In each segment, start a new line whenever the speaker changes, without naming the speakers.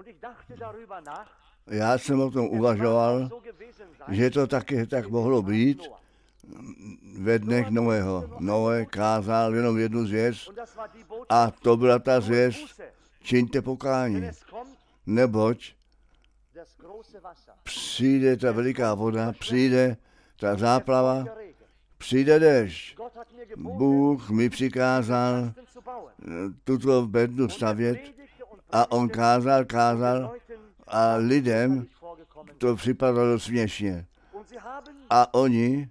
Já jsem o tom uvažoval, že to taky tak mohlo být ve dnech Noého. Noé kázal jenom jednu zvěst a to byla ta zvěst, čiňte pokání, neboť přijde ta veliká voda, přijde ta záplava, přijde déšť. Bůh mi přikázal tuto bednu stavět a on kázal a lidem to připadalo směšně. A oni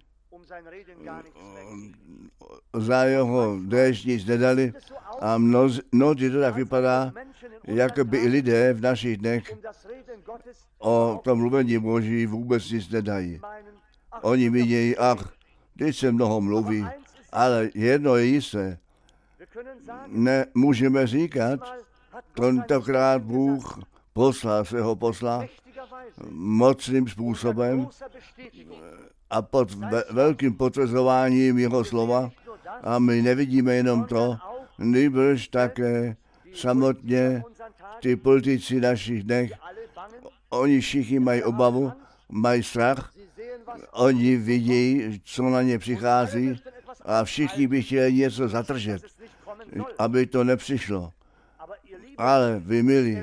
za jeho déšť nic nedali a mnozí to tak vypadá, jako by i lidé v našich dnech o tom mluvení Boží vůbec nic nedají. Oni vidějí, teď se mnoho mluví, ale jedno je jisté. Nemůžeme říkat, tentokrát Bůh poslal svého posla mocným způsobem a pod velkým potvrzováním jeho slova a my nevidíme jenom to, nýbrž také samotně ty politici našich dnech, oni všichni mají obavu, mají strach, oni vidí, co na ně přichází a všichni by chtěli něco zatržet, aby to nepřišlo. Ale vy milí,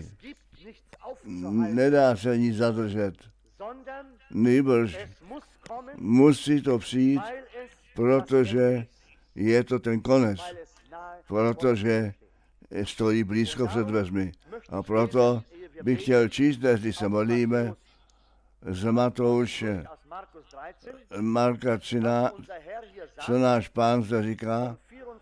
nedá se nic zadržet, nýbrž musí to přijít, protože je to ten konec, protože stojí blízko před dveřmi. A proto bych chtěl číst, když se modlíme, z Matouše, Marka 13, co náš Pán zde říká,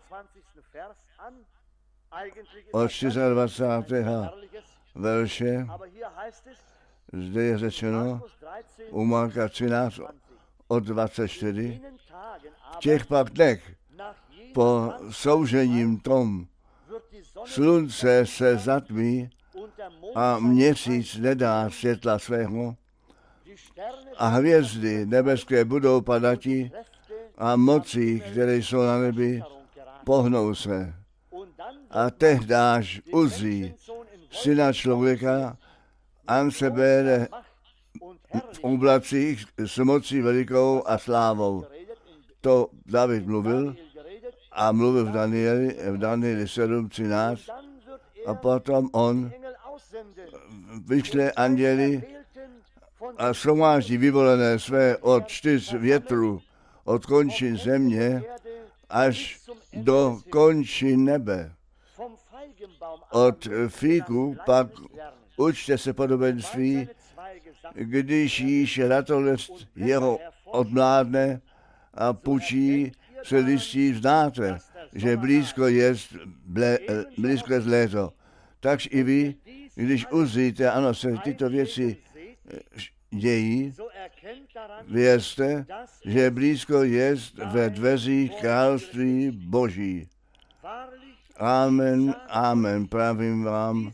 od 24. verše, zde je řečeno u Marka 13 od 24, v těch pak dnech po soužením tom slunce se zatmí a měsíc nedá světla svého a hvězdy nebeské budou padati a moci, které jsou na nebi, pohnou se. A tehdáž uzí syna člověka, an se bere v oblacích s mocí velikou a slávou. To David mluvil a mluvil v Danieli 7:13 a potom on vyšle anděli a shromáždí vyvolené své od 4 větrů, od končin země až do končin nebe. Od fíku pak učte se podobenství, když již ratolest jeho odmládne a pučí se listí, znáte, že blízko je léto. Takže i vy, když uzříte, ano, se tyto věci dějí, vězte, že blízko je ve dveřích království Boží. Amen, amen, pravím vám,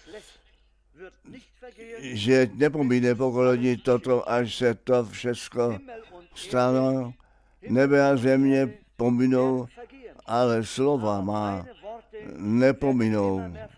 že nepomíne pokolení toto, až se to všechno stane. Nebe a země pominou, ale slova má nepominou.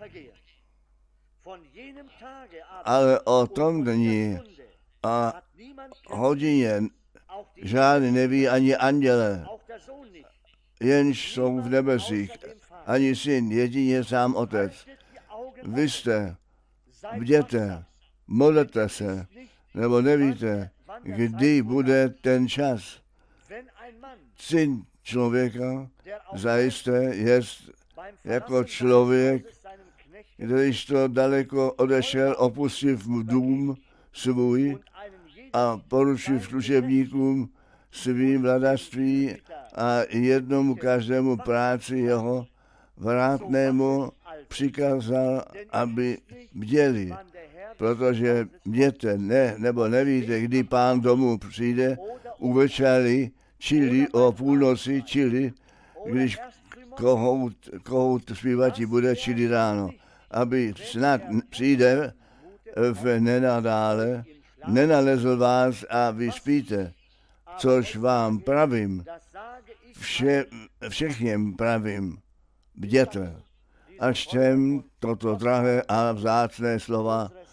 Ale o tom dni a hodině žádný neví ani anděle, jenž jsou v nebesích, ani syn, jedině sám otec. Vy jste, bděte, modlete se, nebo nevíte, kdy bude ten čas. Syn člověka zajisté je jako člověk, když to daleko odešel, opustiv dům svůj a poručil služebníkům svým vladařství a jednomu každému práci jeho vrátnému přikázal, aby bděli, protože bděte, nebo nevíte, kdy Pán domů přijde, uvečerli, čili o půlnoci, čili když kohout zpívatí bude, čili ráno, aby snad přijde v nenadále, nenalezl vás a vy spíte, což vám pravím, všechněm pravím, bděte. A čtem toto drahé a vzácné slova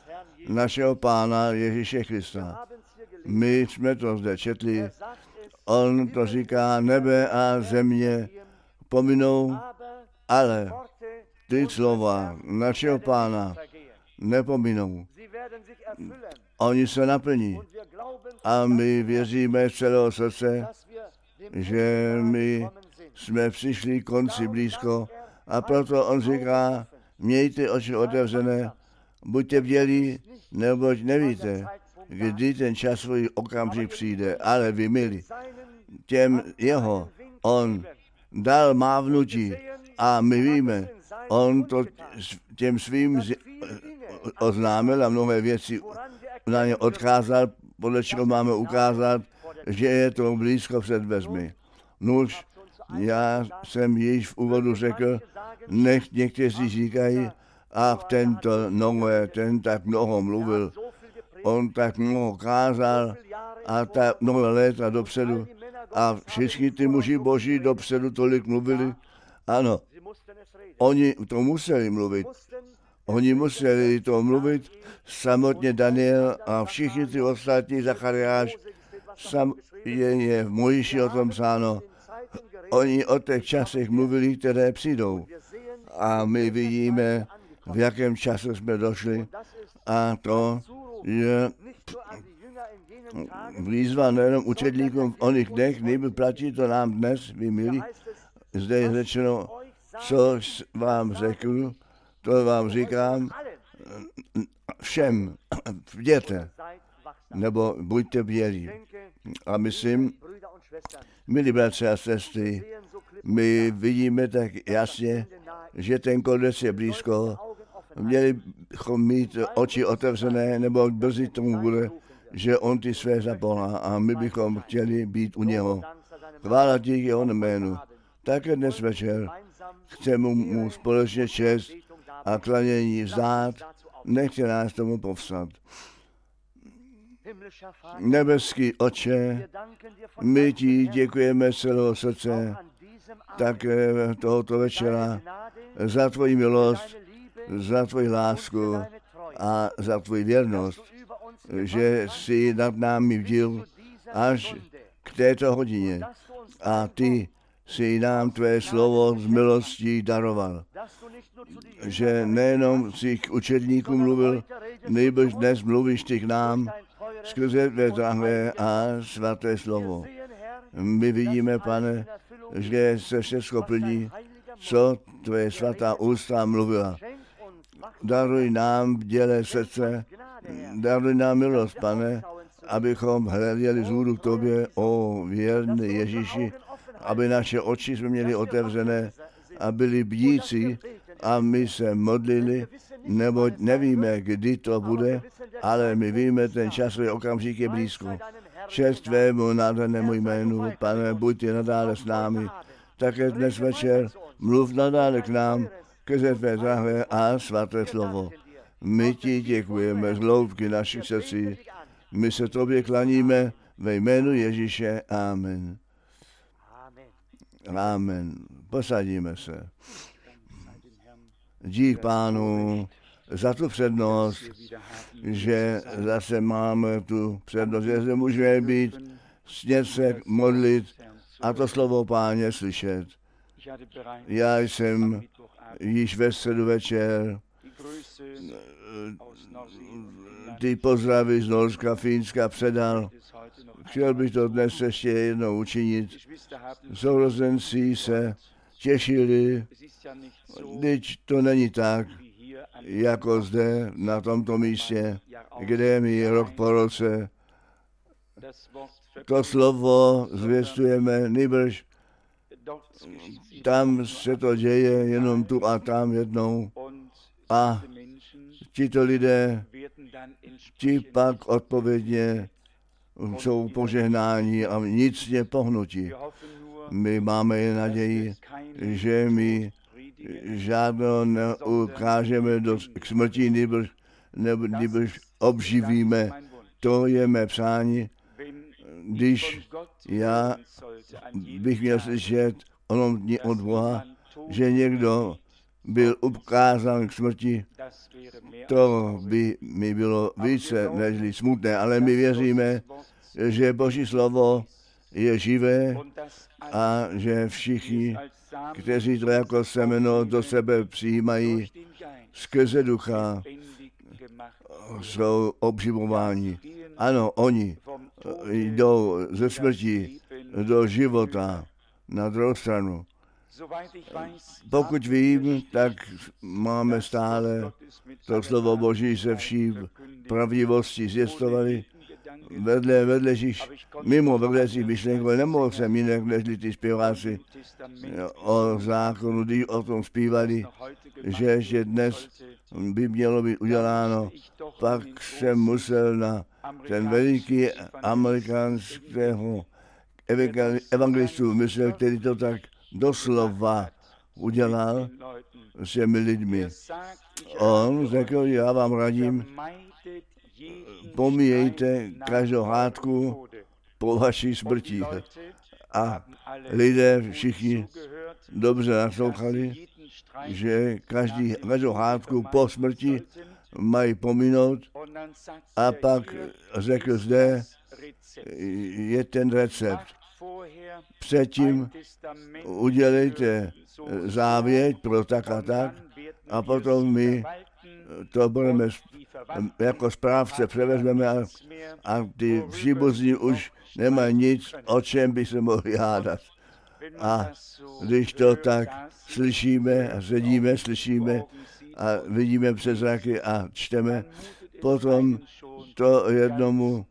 našeho Pána Ježíše Krista. My jsme to zde četli. On to říká, nebe a země pominou, ale ty slova našeho Pána nepominou. Oni se naplní. A my věříme z celého srdce, že my jsme přišli konci blízko a proto on říká, mějte oči otevřené, buďte bdělí, neboť nevíte, kdy ten časový okamžik přijde, ale vy milí, těm jeho, on dal mávnutí a my víme, on to těm svým oznámil a mnohé věci na ně odkázal, podle čeho máme ukázat, že je to blízko před dveřmi. Nuž, já jsem již v úvodu řekl, nech někteří říkají, a ten tak mnoho mluvil, on tak mnoho kázal a tak mnoho léta dopředu a všichni ty muži boží dopředu tolik mluvili. Ano, oni to museli mluvit. Oni museli to mluvit, samotně Daniel a všichni ty ostatní, Zachariáš, je v Mojžíši o tom psáno. Oni o těch časech mluvili, které přijdou. A my vidíme, v jakém čase jsme došli. A to je výzva nejenom učedníkům v oných dnech, nejby platí to nám dnes, vy milí. Zde je řečeno, co vám řekl, to vám říkám všem, bděte, nebo buďte bdělí. A myslím, milí bratři a sestry, my vidíme tak jasně, že ten konec je blízko. Měli bychom mít oči otevřené, nebo brzy tomu bude, že on ty své zapolá a my bychom chtěli být u něho. Chvála díky jeho jménu. Také dnes večer chceme mu společně čest a klanění vzdát, nechte nás tomu povstat. Nebeský Otče, my ti děkujeme z celého srdce, také tohoto večera, za tvoji milost, za tvoji lásku a za tvoji věrnost, že jsi nad námi bdil až k této hodině a ty jsi nám tvé slovo z milostí daroval. Že nejenom jsi k učedníkům mluvil, nejbrž dnes mluvíš ty k nám skrze tvé drahé a svaté slovo. My vidíme, Pane, že se všechno plní, co tvé svatá ústa mluvila. Daruj nám bdělé srdce, daruj nám milost, Pane, abychom hleděli vzhůru k tobě, o věrný Ježíši, aby naše oči jsme měli otevřené a byli bdící a my se modlili, neboť nevíme, kdy to bude, ale my víme, ten časový okamžik je blízko. Čest tvému nádhernému jménu, Pane, buďte nadále s námi. Také dnes večer mluv nadále k nám, skrze tvé drahé a svaté slovo. My ti děkujeme z hloubky našich srdcí. My se tobě klaníme ve jménu Ježíše. Amen. Amen. Posadíme se. Dík Pánu za tu přednost, že zase máme tu přednost, že se můžeme být, smět se modlit a to slovo Páně slyšet. Já jsem již ve středu večer ty pozdravy z Norska, Fínska předal. Chtěl bych to dnes ještě jednou učinit. Sourozenci se těšili, když to není tak, jako zde na tomto místě, kde my rok po roce to slovo zvěstujeme, nýbrž tam se to děje jenom tu a tam jednou a tito lidé, ti pak odpovědně jsou požehnáni a vnitřně pohnutí. My máme jen naději, že my žádnou neukážeme k smrti, nebož obživíme. To je mé přání. Když já bych měl slyšet onom dní od Boha, že někdo byl ukázán k smrti, to by mi bylo více než smutné, ale my věříme, že Boží slovo je živé a že všichni, kteří to jako semeno do sebe přijímají skrze ducha, jsou obživováni. Ano, oni jdou ze smrti do života na druhou stranu. Pokud vím, tak máme stále to slovo Boží se vší pravdivostí zjistovali vedle mimo vedlejších myšlenek, ale nemohl jsem jinak, než ty zpěváci o zákonu, když o tom zpívali, že dnes by mělo být uděláno. Pak jsem musel na ten veliký amerického evangelistu myslel, který to tak doslova udělal s těmi lidmi. On řekl, já vám radím, pomíjejte každou hádku po vaší smrti. A lidé všichni dobře naslouchali, že každou hádku po smrti mají pominout, a pak řekl, zde je ten recept. Předtím udělejte závěť pro tak a potom my to budeme jako správce převezmeme a ty příbuzní už nemají nic, o čem by se mohli hádat. A když to tak slyšíme a sedíme, slyšíme a vidíme přes zraky a čteme, potom to jednomu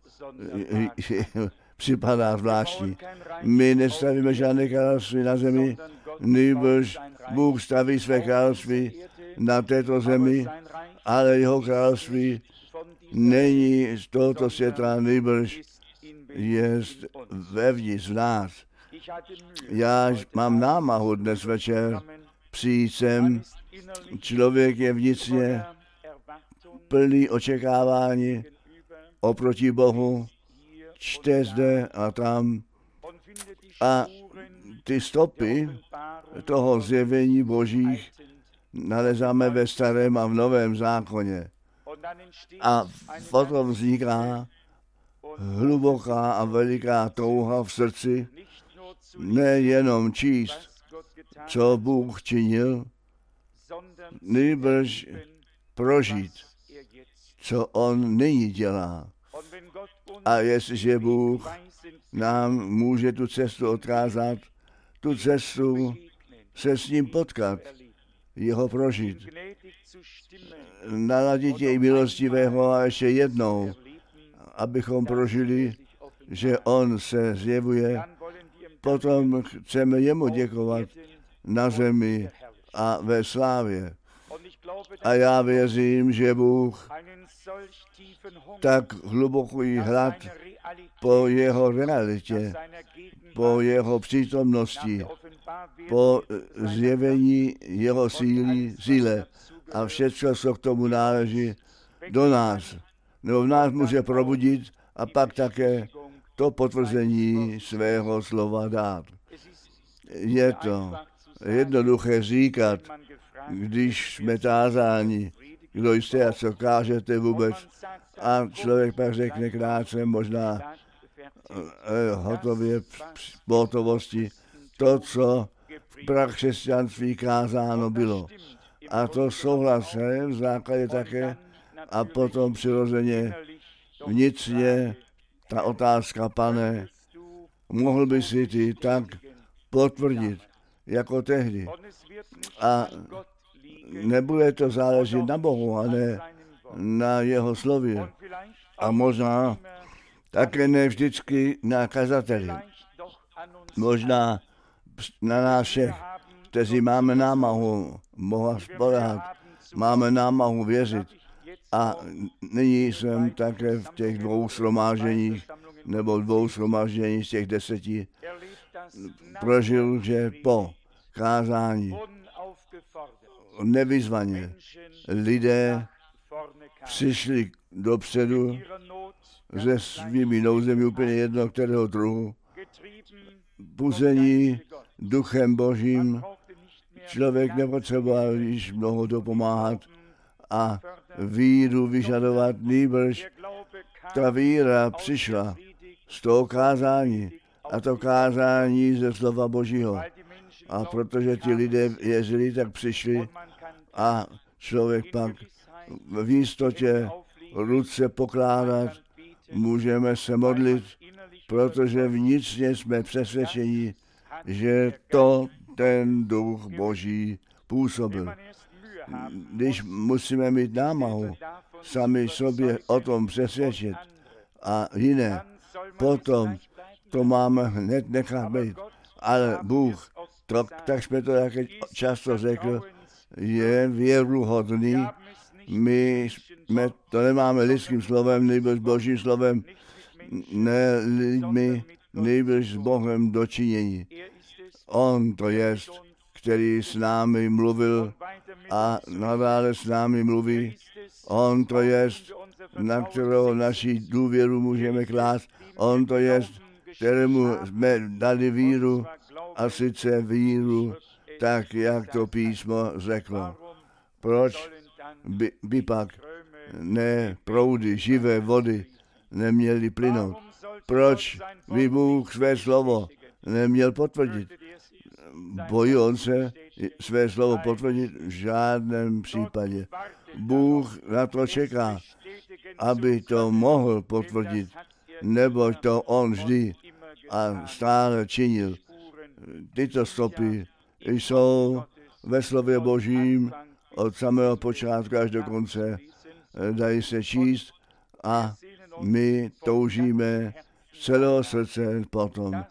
připadá zvláštní. My nestavíme žádné království na zemi, nýbrž Bůh staví své království na této zemi, ale jeho království není z tohoto světa, nýbrž je vevnitř v nás. Já mám námahu dnes večer přijít sem, člověk je vnitřně plný očekávání oproti Bohu, čte zde a tam a ty stopy toho zjevení Božích nalezáme ve starém a v novém zákoně. A potom vzniká hluboká a veliká touha v srdci nejenom číst, co Bůh činil, nýbrž prožít, co on nyní dělá. A jestliže Bůh nám může tu cestu odkázat, tu cestu se s ním potkat, jeho prožít, naladit jej milostivého a ještě jednou, abychom prožili, že on se zjevuje, potom chceme jemu děkovat na zemi a ve slávě. A já věřím, že Bůh tak hluboký hlad po jeho realitě, po jeho přítomnosti, po zjevení jeho síle a všechno, co k tomu náleží, do nás, nebo v nás může probudit a pak také to potvrzení svého slova dát. Je to jednoduché říkat, když jsme tázáni, kdo jste a co kážete vůbec, a člověk pak řekne krátce, možná hotově pohotovosti, to, co v prakřesťanství kázáno bylo. A to souhlasím v základě také a potom přirozeně vnitřně ta otázka, Pane, mohl by si ty tak potvrdit, jako tehdy. A nebude to záležet na Bohu, ale na jeho slově. A možná také ne vždycky na kazateli. Možná na nás všech, kteří máme námahu Boha spoléhat, máme námahu věřit. A nyní jsem také v těch 2 shromážděních, nebo 2 shromážděních z těch 10 prožil, že po kázání nevyzvaně lidé přišli dopředu se svými nouzemi úplně jedno kterého druhu, puzení duchem Božím, člověk nepotřeboval již mnoho dopomáhat a víru vyžadovat, nýbrž ta víra přišla z toho kázání a to kázání ze slova Božího. A protože ti lidé věřili, tak přišli a člověk pak v jistotě ruce pokládat, můžeme se modlit, protože vnitřně jsme přesvědčeni, že to ten Duch Boží působil. Když musíme mít námahu sami sobě o tom přesvědčit a jiné, potom to máme hned nechat být. Ale Bůh, tak jsme to jak často řekl, je věruhodný. My jsme to nemáme lidským slovem, nejbrž Božím slovem, ne lidmi, nejbrž s Bohem dočinění. On to jest, který s námi mluvil a nadále s námi mluví. On to jest, na kterou naši důvěru můžeme klást. On to jest, kterému jsme dali víru, a sice víru, tak jak to písmo řeklo. Proč by pak ne proudy živé vody neměly plynout? Proč by Bůh své slovo neměl potvrdit? Bojí on se své slovo potvrdit? V žádném případě. Bůh na to čeká, aby to mohl potvrdit, neboť to on vždy a stále činil. Tyto stopy jsou ve slově Božím od samého počátku až do konce. Dají se číst a my toužíme z celého srdce potom,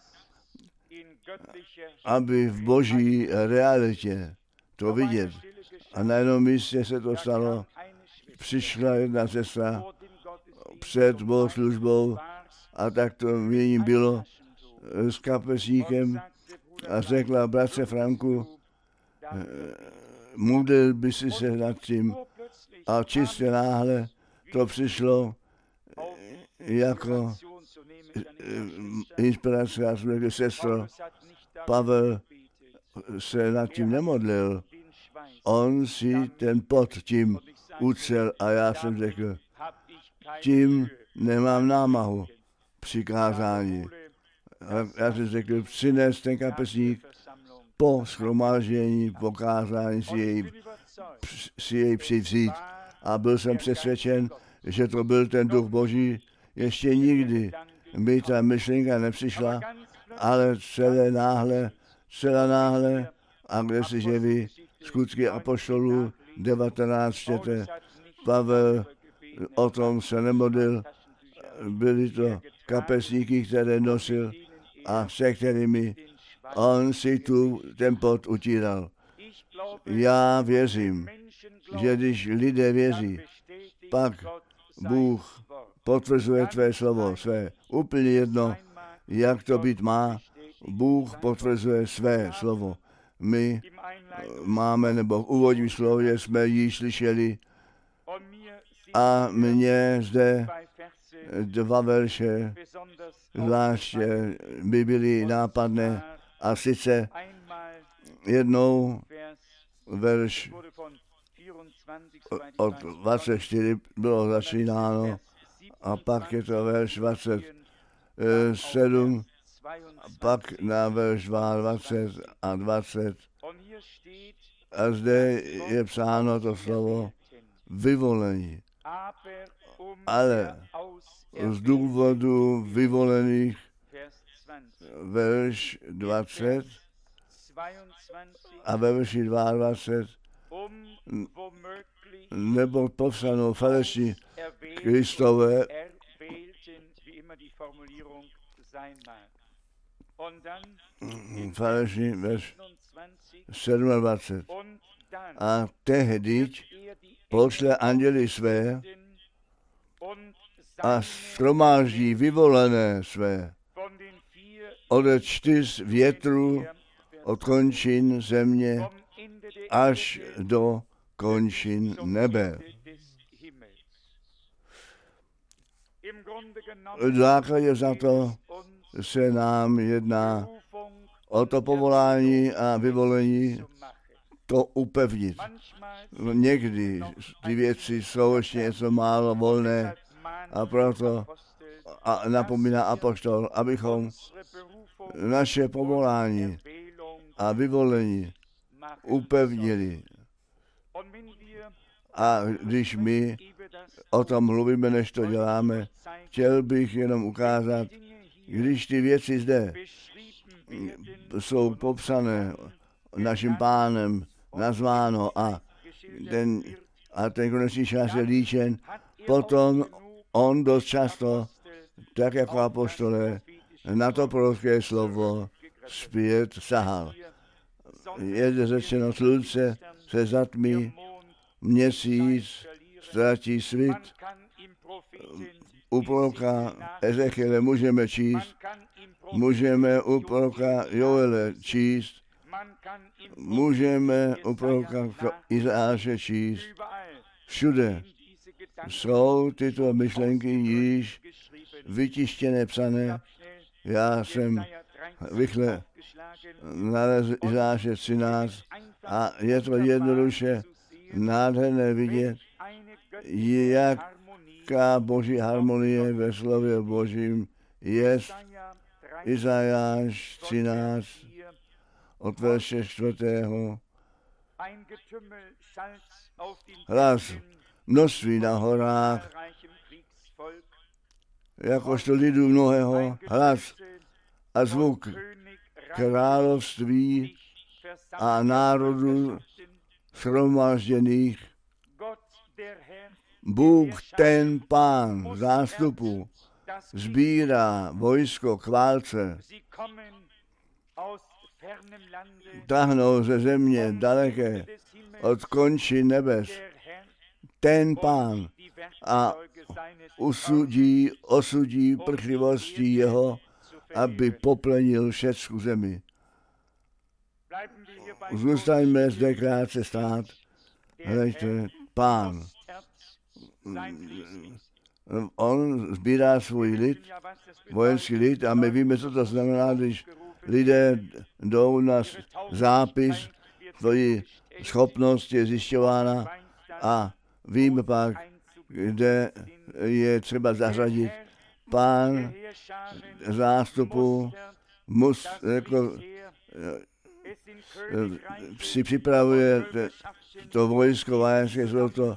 aby v Boží realitě to vidět. A na jednom místě se to stalo. Přišla jedna sestra před bohoslužbou a tak to měním bylo s kapesníkem a řekla: bratře Franku, modlil by si se nad tím. A čistě náhle to přišlo jako inspirace. Já jsem řekl: sestro, Pavel se nad tím nemodlil. On si ten pot tím ucel a já jsem řekl: tím nemám námahu přikázání. Já jsem řekl: přines ten kapesník po shromáždění, po kázání si jej přivzít. A byl jsem přesvědčen, že to byl ten Duch Boží. Ještě nikdy by ta myšlenka nepřišla, ale celá náhle, a kde si jeví Skutky apoštolů 19 čtete, Pavel o tom se nemodlil, byly to kapesníky, které nosil a se kterými on si tu ten pot utíral. Já věřím, že když lidé věří, pak Bůh potvrzuje tvé slovo, své. Úplně jedno, jak to být má, Bůh potvrzuje své slovo. My máme, nebo v úvodním slově jsme ji slyšeli a mně zde 2 verše zvláště by byly nápadné, a sice jednou verš od 24 bylo začínáno a pak je to verš 27, pak na verš 22 a 20. A zde je psáno to slovo vyvolení. Ale z důvodu vyvolených, verš 20 a ve verši 22, nebo povstanou falešní Kristové, falešní verš 27. A tehdy pošle anděli své a shromáždí vyvolené své ode 4 větrů, od končin země až do končin nebe. V základě za to se nám jedná o to povolání a vyvolení to upevnit. Někdy ty věci jsou ještě něco málo volné a proto napomíná apoštol, abychom naše povolání a vyvolení upevnili. A když my o tom mluvíme, než to děláme, chtěl bych jenom ukázat, když ty věci zde jsou popsané naším Pánem, nazváno a ten konečný čas je líčen, potom on dost často, tak jako apoštole, na to prorocké slovo zpět sahal. Je řečeno, slunce se zatmí, měsíc ztratí svit. U proroka Ezechiele můžeme číst, můžeme u proroka Joele číst, můžeme u proroka Izáše číst. Všude jsou tyto myšlenky již vytištěné, psané. Já jsem rychle nalezl Izáše 13 a je to jednoduše nádherné vidět, jaká boží harmonie ve slově božím je. Izajáš 13 od verše 4. Hlas množství na horách, jakožto lidu mnohého, hlas a zvuk království a národů shromážděných. Bůh, ten Pán zástupu, sbírá vojsko k válce. Tahnou ze země daleké od končin nebes. Ten Pán a osudí prchlivostí jeho, aby poplenil všecku zemi. Zůstaňme zde krátce stát. Hleďte, Pán. On sbírá svůj lid, vojenský lid, a my víme, co to znamená, když lidé jdou na zápis, tvoji schopnost je zjišťována a víme pak, kde je třeba zařadit. Pán zástupu si připravuje to vojsko vojenské, jsou to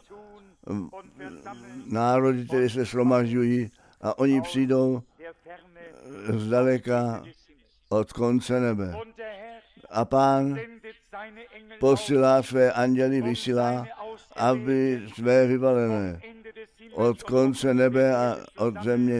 národy, které se shromažďují a oni přijdou zdaleka od konce nebe. A Pán posílá své anděly, vysílá, aby své vyvalené od konce nebe a od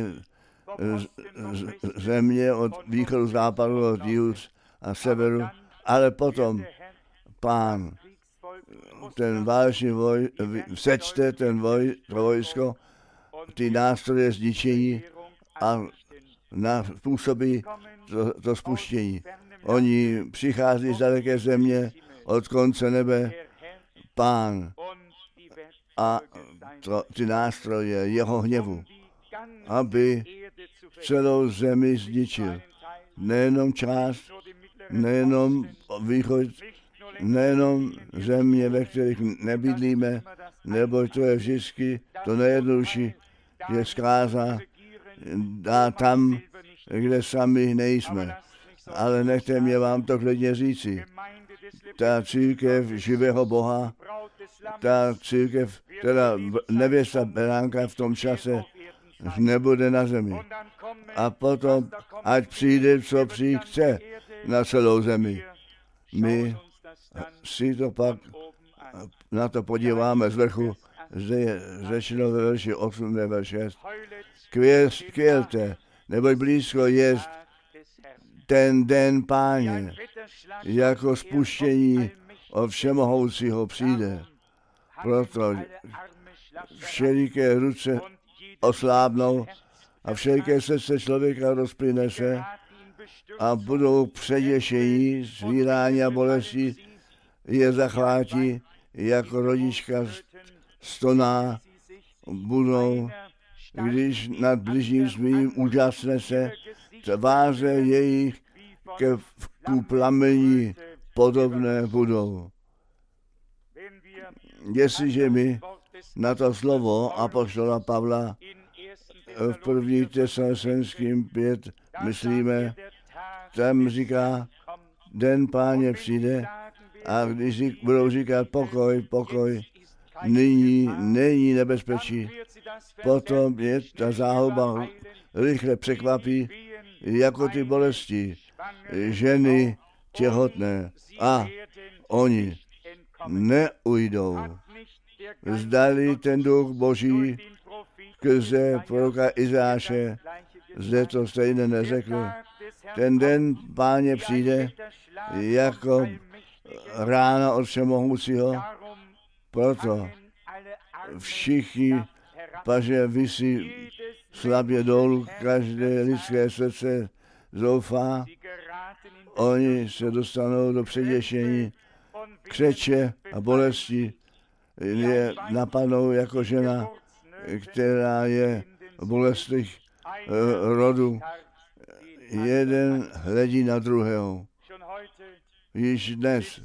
země, od východu, západu, od jihu a severu, ale potom Pán ten válečný sečte to vojsko, ty nástroje zničení a způsobí to spuštění. Oni přichází z daleké země, od konce nebe, Pán a ty nástroje jeho hněvu, aby celou zemi zničil. Nejenom část, nejenom východ, nejenom země, ve kterých nebydlíme, nebo to je vždycky to nejjednodušší, že zkáza dá tam, kde sami nejsme. Ale nechte mě vám to klidně říci. Ta církev živého Boha, ta církev, teda nevěsta beránka v tom čase nebude na zemi. A potom, ať přijde, co přijít chce na celou zemi. My si to pak na to podíváme z vrchu, zde je řečeno ve verši 8, verši 6. Kvělte, neboť blízko je ten den Páně, jako spuštění od všemohoucího přijde. Proto všeliké ruce oslábnou a všeliké srdce člověka rozplyne se a budou předěšení, zvírání a bolesti je zachvátí, jako rodička stoná, budou, když nad bližním svým úžasne se, tváře jejich ku plamení podobné budou. Jestliže my na to slovo apoštola Pavla v 1. Tesalonickým 5 myslíme, tam říká, den Páně přijde a když budou říkat pokoj, nyní není nebezpečí, potom je ta záhuba rychle překvapí, jako ty bolesti, ženy těhotné a oni neujdou. Zdali ten duch Boží skrze proroka Izáše zde to stejně neřekl. Ten den Páně přijde jako rána od Všemohoucího, proto všichni paže visí slabě dolů, každé lidské srdce zoufá, oni se dostanou do předěšení, křeče a bolesti je napadnou jako žena, která je v bolestech rodu. Jeden hledí na druhého. Již dnes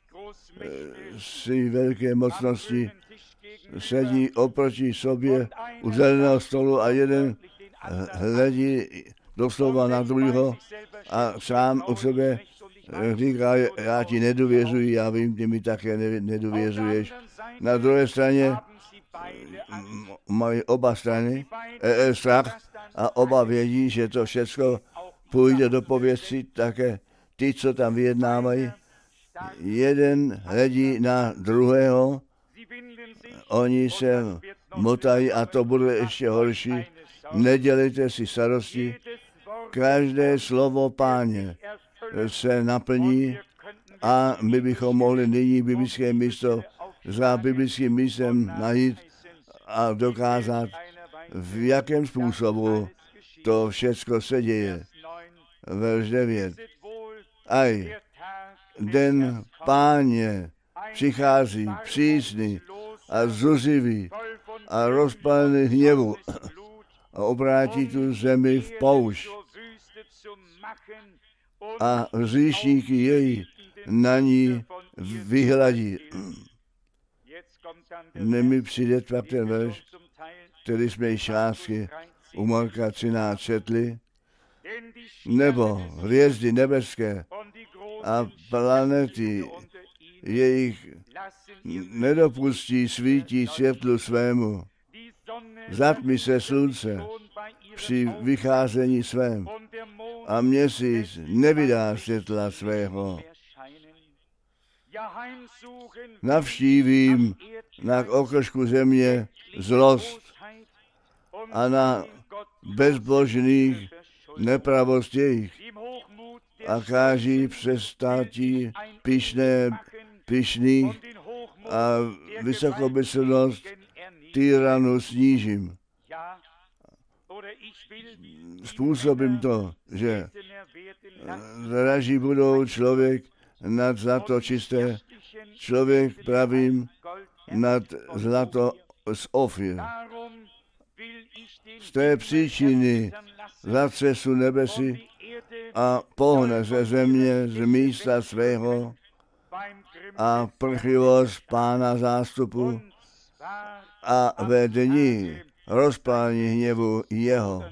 si velké mocnosti sedí oproti sobě u zeleného stolu a jeden hledí doslova na druhého a sám u sebe říká, já ti nedůvěřuji, já vím, ty mi také nedůvěřuješ. Na druhé straně mají oba strany strach a oba vědí, že to všechno půjde do pověstí, také ty, co tam vyjednávají. Jeden hledí na druhého, oni se motají a to bude ještě horší. Nedělejte si starosti, každé slovo Páně se naplní a my bychom mohli nyní biblické místo za biblickým místem najít a dokázat, v jakém způsobu to všechno se děje. Verš 9. Aj, den Páně přichází přísný a zuřivý a rozpalený hněvu a obrátí tu zemi v poušť a hříšníky její na ní vyhladí. Nemi přijde pak ten verš, který jsme již částky u Marka 13 četli, nebo hvězdy nebeské a planety jejich nedopustí svítí světlu svému. Zatmí se slunce při vycházení svém a měsíc nevydá světla svého. Navštívím na okršku země zlost a na bezbožných nepravost jejich a káží přestátí pyšných a vysokomyslnost tyranu snížím. Způsobím to, že draží budou člověk nad zlato čisté, člověk pravým nad zlato z Ofir. Z té příčiny zatřesu nebesy a pohne ze země z místa svého a prchivost Pána zástupu a ve dni rozpálení hněvu jeho.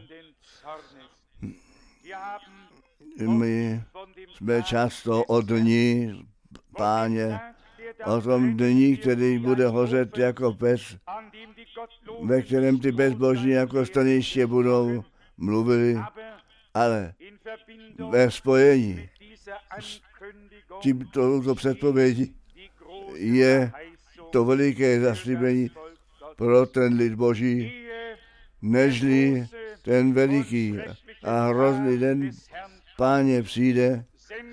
My jsme často o dni, Páně, o tom dni, který bude hořet jako pec, ve kterém ty bezbožní jako staniště budou mluvili, ale ve spojení s tímto předpovědí je to veliké zaslíbení pro ten lid Boží, nežli ten veliký a hrozný den Páně přijde,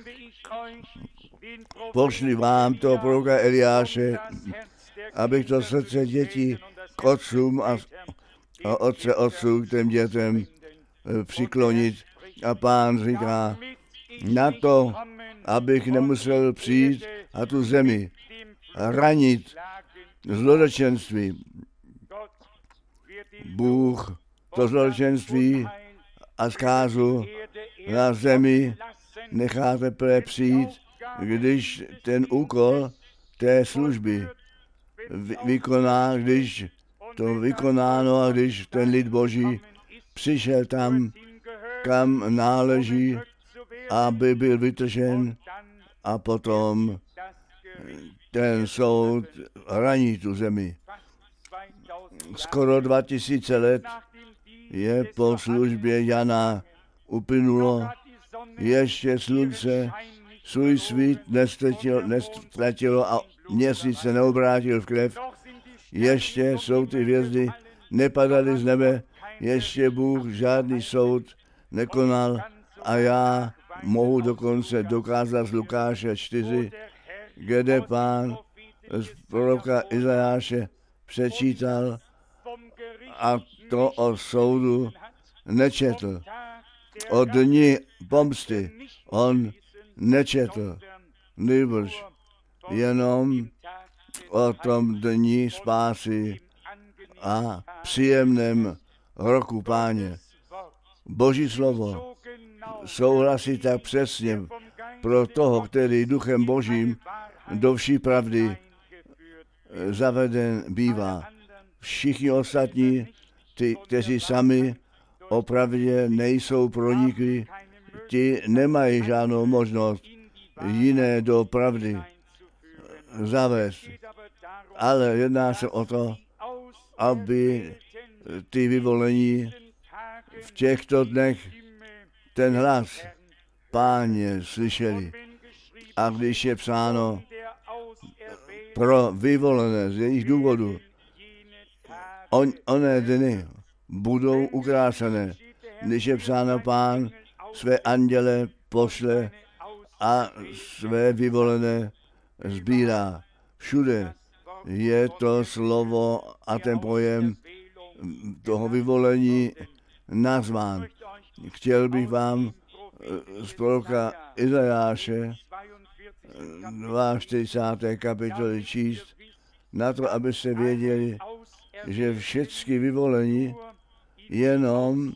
pošli vám toho proroka Eliáše, abych to srdce dětí k otcům a otců k těm dětem přiklonit. A Pán říká, na to, abych nemusel přijít a tu zemi ranit zloděčenství. Bůh to zloděčenství a zkázu na zemi nechá teprve přijít, když ten úkol té služby vykoná, když to vykonáno a když ten lid Boží přišel tam, kam náleží, aby byl vytržen a potom ten soud raní tu zemi. Skoro 2000 let je po službě Jana uplynulo, ještě slunce svůj svít nestratilo a měsíc se neobrátil v krev. Ještě jsou ty hvězdy, nepadaly z nebe, ještě Bůh žádný soud nekonal a já mohu dokonce dokázat z Lukáše 4, kde Pán z proroka Izajáše přečítal a to o soudu nečetl. O dni pomsty on nečetl, nýbrž jenom o tom dni spásy a příjemném roku Páně. Boží slovo souhlasí tak přesně pro toho, který duchem Božím do vší pravdy zaveden bývá. Všichni ostatní, ty, kteří sami opravdě nejsou pronikli, ti nemají žádnou možnost jiné do pravdy zavést. Ale jedná se o to, aby ty vyvolení v těchto dnech ten hlas Páně slyšeli. A když je psáno pro vyvolené z jejich důvodu, oné dny budou ukrášené, když je psáno Pán své anděle pošle a své vyvolené sbírá. Všude je to slovo a ten pojem toho vyvolení nazván. Chtěl bych vám z proroka Izajáše 42. kapitoly číst, na to, abyste věděli, že všechny vyvolení jenom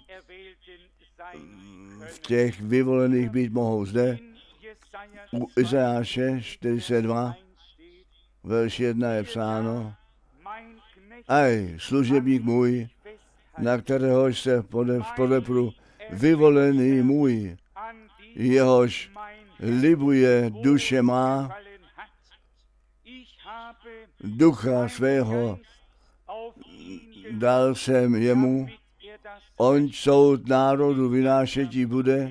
v těch vyvolených být mohou. Zde u Izajáše 42, verš 1 je psáno: Aj, služebník můj, na kterého se podepru, vyvolený můj, jehož libuje duše má, ducha svého dal jsem jemu, on soud národu vynášetí bude,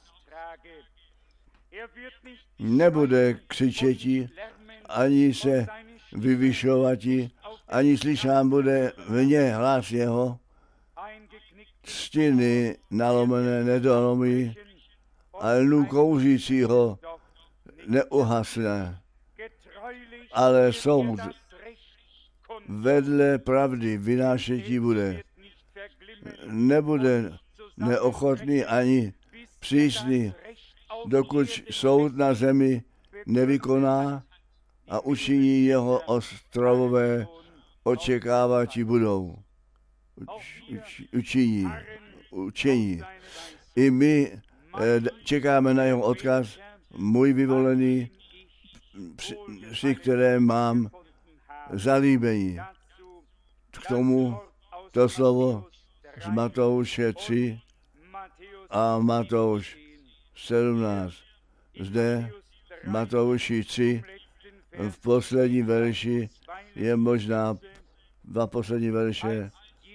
nebude křičetí, ani se vyvyšovatí, ani slyšán bude v ně hlas jeho, třtiny nalomené nedolomí, a lnu kouřícího neuhasne, ale soud vedle pravdy vynášetí bude. Nebude neochotný ani přísný, dokud soud na zemi nevykoná a učiní jeho ostrovové očekávatí budou. Učení. I my čekáme na jeho odkaz, můj vyvolený, při kterém mám zalíbení. K tomu to slovo z Matouše 3 a Matouš 17. Zde Matouši 3 v poslední verši je možná dva poslední verše.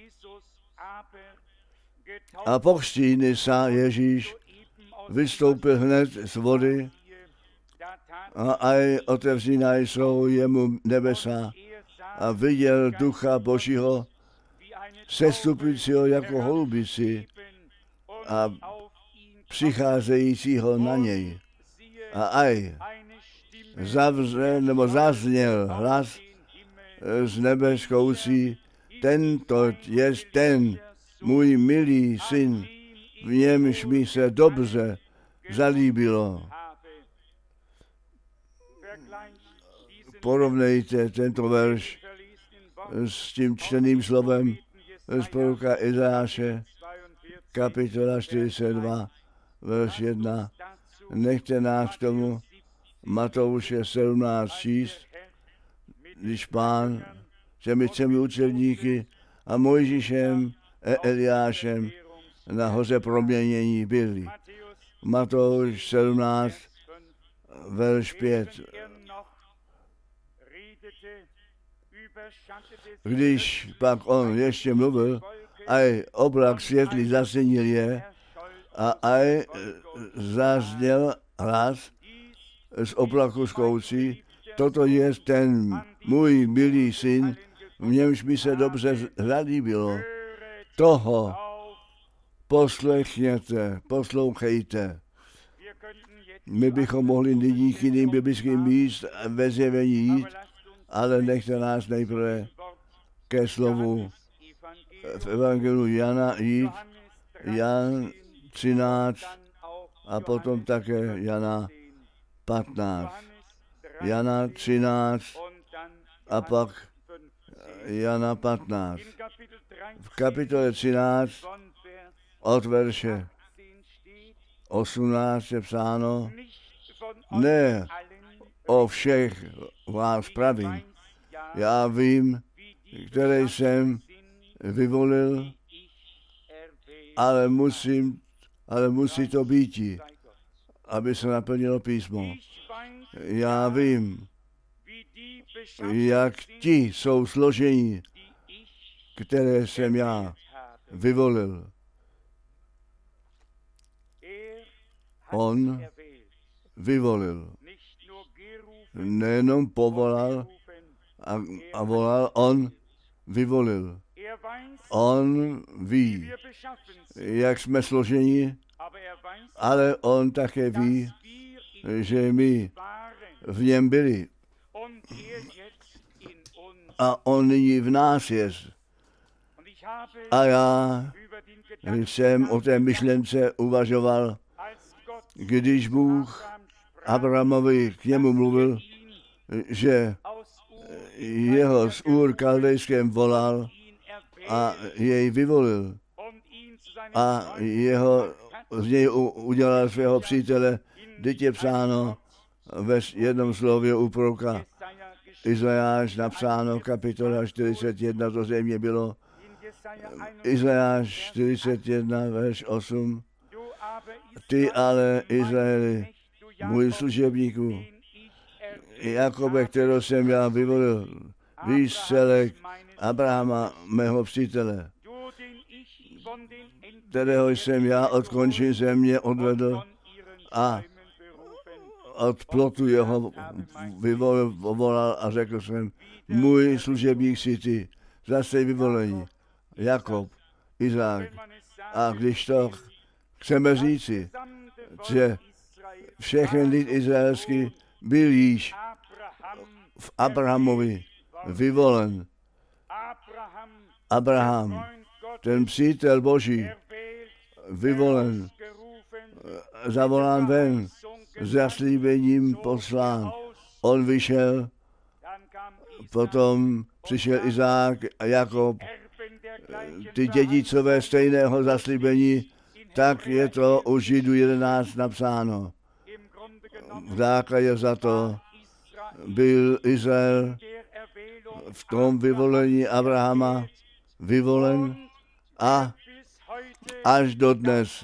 A pokřtíný sa Ježíš vystoupil hned z vody a aj otevřená jsou jemu nebesa a viděl ducha Božího sestupujícího jako holubici a přicházejícího na něj. A aj zazněl hlas z nebe zkoucí: tento je ten můj milý syn, v němž mi se dobře zalíbilo. Porovnejte tento verš s tím čteným slovem z proroka Izajáše, kapitola 42, verš 1. Nechte nás k tomu Matouše 17 číst, když Pán těmi třemi učedníky a Mojžíšem a Eliášem na hoře proměnění byli. Matouš 17, verš 5. Když pak on ještě mluvil, aj oblak světlý zastěnil je a aj zazněl hlas z oblaku zkoucí, toto je ten můj milý syn, v němž mi se dobře zalíbilo. Toho poslechněte, poslouchejte. My bychom mohli nyní k jiným biblickým míst ve zjevení jít, ale nechte nás nejprve ke slovu v Evangeliu Jana jít, Jan 13 a potom také Jana 15. Jana 13 a pak Jana 15. V kapitole 13 od verše 18 je psáno, ne o všech vás pravím. Já vím, které jsem vyvolil, ale musí to býti, aby se naplnilo písmo. Já vím, jak ti jsou složení, které jsem já vyvolil. On vyvolil. Nejenom povolal a volal, on vyvolil. On ví, jak jsme složeni, ale on také ví, že my v něm byli. A on nyní v nás je. A já jsem o té myšlence uvažoval, když Bůh Abrahamovi k němu mluvil, že jeho z Ur Kaldejském volal a jej vyvolil a z něj udělal svého přítele. Teď je psáno ve jednom slově u proroka Izajáš napsáno, kapitola 41, to zřejmě bylo, Izajáš 41, verš 8. Ty ale, Izraeli, můj služebníku, Jakobe, kterého jsem já vyvolil, výsledek Abrahama, mého přítele, kterého jsem já od končin země odvedl a od plotu jeho vyvolal a řekl jsem, můj služebník si ty, zase vyvolení, Jakob, Izák. A když to chceme říci, že všechny lid izraelský byl již v Abrahamovi vyvolen. Abraham, ten přítel Boží, vyvolen, zavolán ven, s zaslíbením poslán. On vyšel, potom přišel Izák a Jakob, ty dědicové stejného zaslíbení, tak je to u Židů 11 napsáno. V základě za to byl Izrael v tom vyvolení Abrahama vyvolen a až do dnes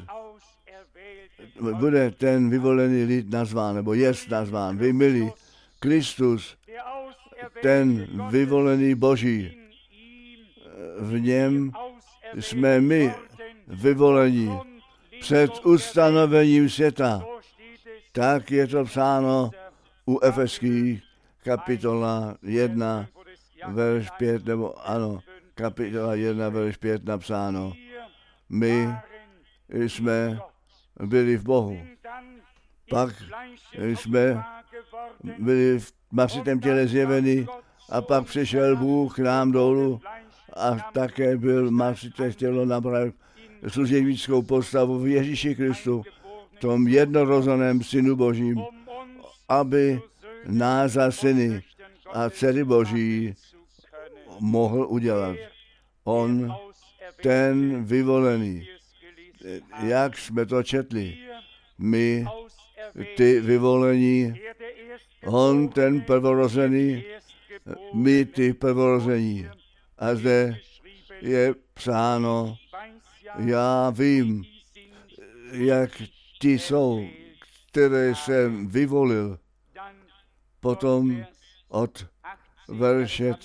bude ten vyvolený lid nazván, nebo jest nazván. Vy milí, Kristus, ten vyvolený Boží, v něm jsme my vyvolení před ustanovením světa. Tak je to psáno u Efeských, kapitola 1, verš 5, nebo ano, kapitola 1, verš 5 napsáno. My jsme byli v Bohu. Pak jsme byli v masitém těle zjeveni a pak přišel Bůh k nám dolů a také byl masité tělo nabral služebnickou postavu v Ježíši Kristu, tom jednorozeném Synu Božím, aby nás za syny a dcery Boží mohl udělat. On, ten vyvolený, jak jsme to četli, my, ty vyvolení, on, ten prvorozený, my ty prvorození. A zde je psáno, já vím, jak ti jsou, které jsem vyvolil. Potom od verše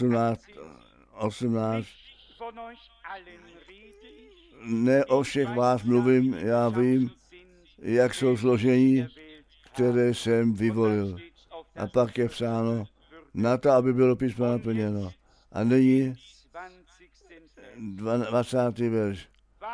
18. Ne o všech vás mluvím, já vím, jak jsou složení, které jsem vyvolil. A pak je psáno, na to, aby bylo písmo naplněno. A nyní 20. verš.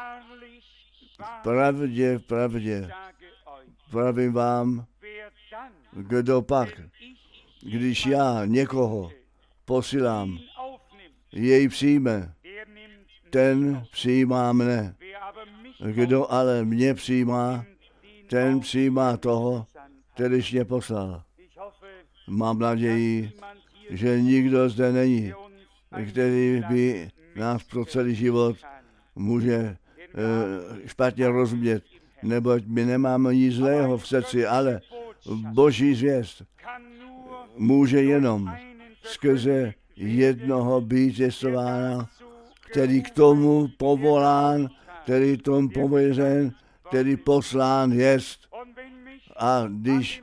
Pravdě, pravím vám, kdo pak, když já někoho posílám, jej přijme, ten přijímá mne. Kdo ale mě přijímá, ten přijímá toho, kterýž mě poslal. Mám naději, že nikdo zde není, který by nás pro celý život může špatně rozumět, neboť my nemáme nic zlého v srdci, ale Boží zvěst může jenom skrze jednoho být zjistována, který k tomu povolán, který tomu pověřen, který poslán jest. A když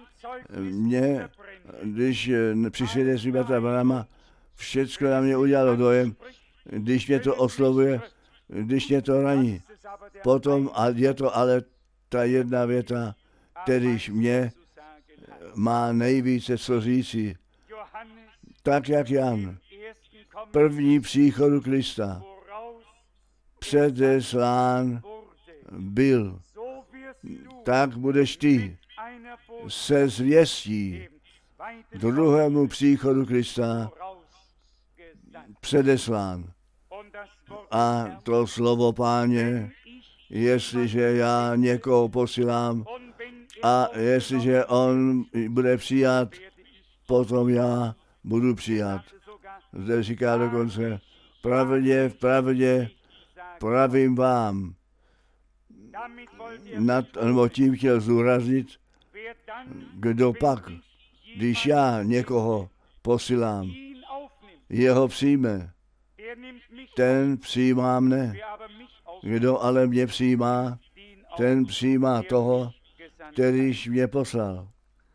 při svědectví bratra Branhama všecko na mě udělalo dojem, když mě to oslovuje, když mě to raní. Potom je to ale ta jedna věta, kterýž mě má nejvíce co říci. Tak jak Jan, první příchodu Krista, předeslán byl, tak budeš ty se zvěstí druhému příchodu Krista předeslán. A to slovo Páně, jestliže já někoho posílám a jestliže on bude přijat, potom já budu přijat. Zde říká dokonce, pravdě, pravím vám. Nebo tím chtěl zdůraznit, kdo pak, když já někoho posílám, jeho přijme, ten přijímá mne. Kdo ale mě přijímá, ten přijímá toho, kterýž mě poslal.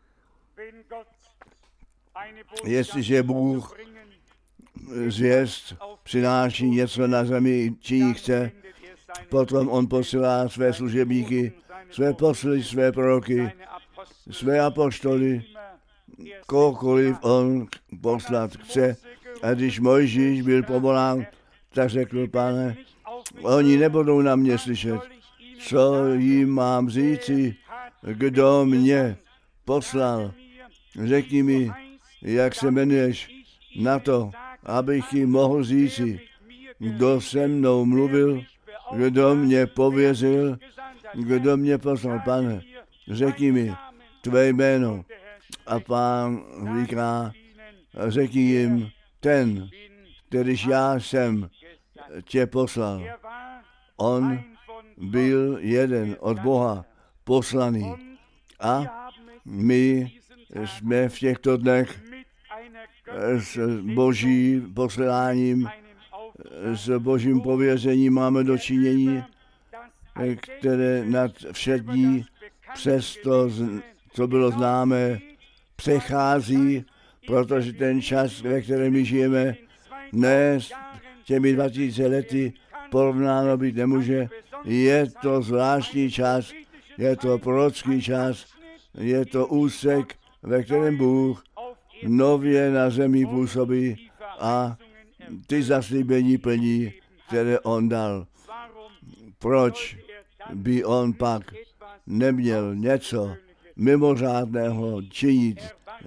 Jestliže Bůh zvěst přináší něco na zemi, či chce, potom on posílá své služebníky, své posly, své proroky, své apoštoly, kohokoliv on poslat chce. A když Mojžíš byl povolán, tak řekl, Pane, oni nebudou na mě slyšet. Co jim mám říci, kdo mě poslal? Řekni mi, jak se jmenuješ, na to, abych jim mohl říci, kdo se mnou mluvil, kdo mě pověřil, kdo mě poslal. Pane, řekni mi tvé jméno. A Pán říká, řekni jim, ten, kterýž já jsem tě poslal. On byl jeden od Boha poslaný. A my jsme v těchto dnech s Boží posláním, s Božím pověřením máme dočinění, které nad všední přes to, co bylo známé, přechází, protože ten čas, ve kterém my žijeme, ne s těmi 2000 lety porovnáno být nemůže. Je to zvláštní čas, je to prorocký čas, je to úsek, ve kterém Bůh nově na zemi působí a ty zaslíbení plní, které on dal. Proč by on pak neměl něco mimořádného činit?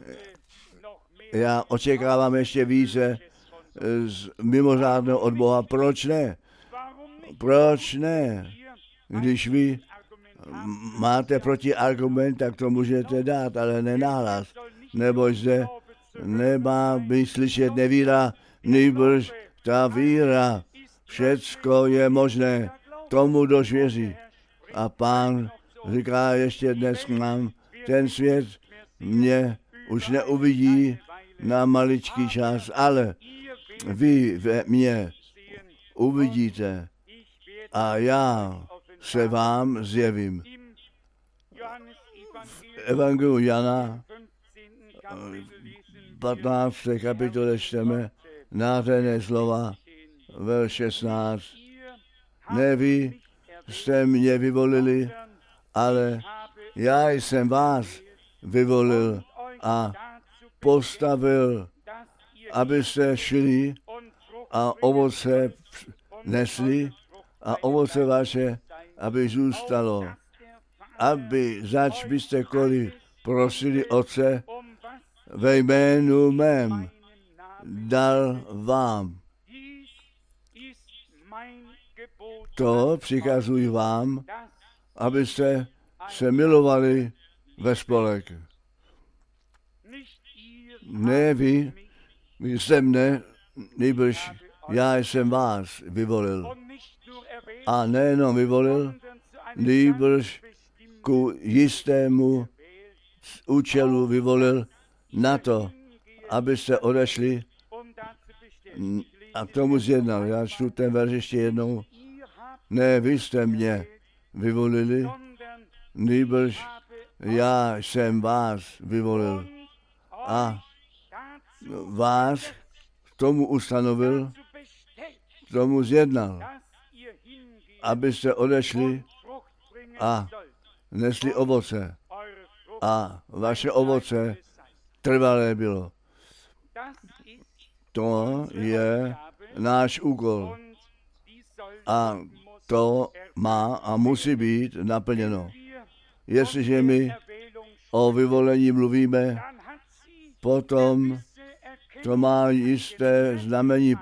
Já očekávám ještě více z mimořádného od Boha. Proč ne? Proč ne? Když vy máte protiargument, tak to můžete dát, ale ne nahlas. Neboť zde nemá být slyšet nevíra, nýbrž ta víra. Všecko je možné tomu, kdož věří. A Pán říká ještě dnes k nám, ten svět mě už neuvidí, na maličký čas, ale vy ve mně uvidíte a já se vám zjevím. V Evangeliu Jana 15. kapitole čteme nádherné slova, verš 16. Ne vy jste mě vyvolili, ale já jsem vás vyvolil a postavil, abyste šli a ovoce nesli a ovoce vaše, aby zůstalo, aby zač byste koli prosili Otce ve jménu mém, dal vám. To přikazuji vám, abyste se milovali ve spolek. Ne vy jste mne, nýbrž já jsem vás vyvolil. A nejenom vyvolil, nýbrž ku jistému účelu vyvolil na to, abyste odešli a k tomu zjednal. Já čtu ten verš ještě jednou. Ne vy jste mě vyvolili, nýbrž já jsem vás vyvolil a vás k tomu ustanovil, k tomu zjednal, abyste odešli a nesli ovoce a vaše ovoce trvalé bylo. To je náš úkol a to má a musí být naplněno. Jestliže my o vyvolení mluvíme, potom to má jisté znamení,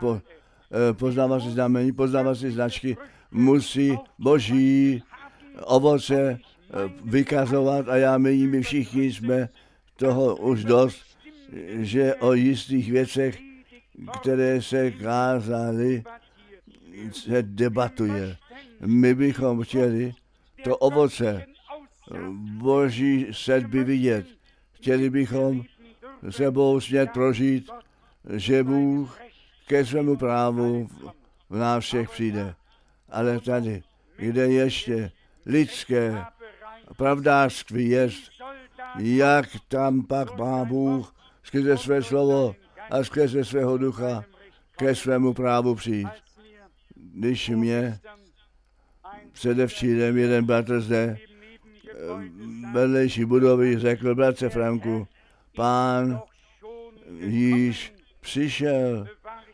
poznávací značky, musí boží ovoce vykazovat a já my všichni jsme toho už dost, že o jistých věcech, které se kázaly, se debatuje. My bychom chtěli to ovoce boží sedby vidět. Chtěli bychom sebou smět prožít, že Bůh ke svému právu v nás všech přijde. Ale tady, kde ještě lidské pravdářství jest, jak tam pak má Bůh skrze své slovo a skrze svého ducha ke svému právu přijít. Když mě předevčírem jeden bratr zde vedlejší budovy řekl: bratře Franku, Pán již přišel.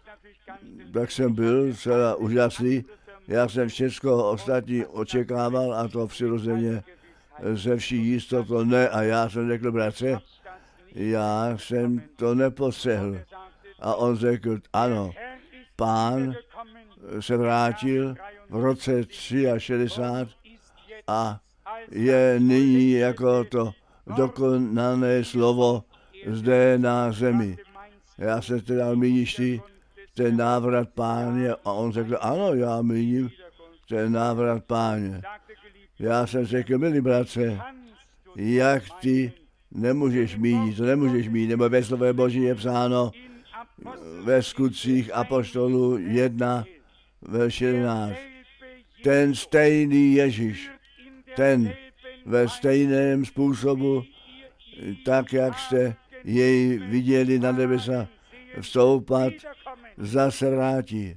Tak jsem byl celá úžasný. Já jsem všechno ostatní očekával a to přirozeně ze vší jistotou ne. A já jsem řekl: bratře, já jsem to nepostřehl. A on řekl: ano, Pán se vrátil v roce 63 a je nyní jako to dokonané slovo zde na zemi. Já jsem teda míněští ten návrat Páně a on řekl: ano, já míním ten návrat Páně. Já jsem řekl: milí bratře, jak ty nemůžeš mínit, to nemůžeš mínit, nebo ve slově Boží je psáno ve skutcích apoštolů 1, verš 11. Ten stejný Ježíš, ten ve stejném způsobu, tak jak jste jej viděli na nebesa vstoupat, zase vrátí.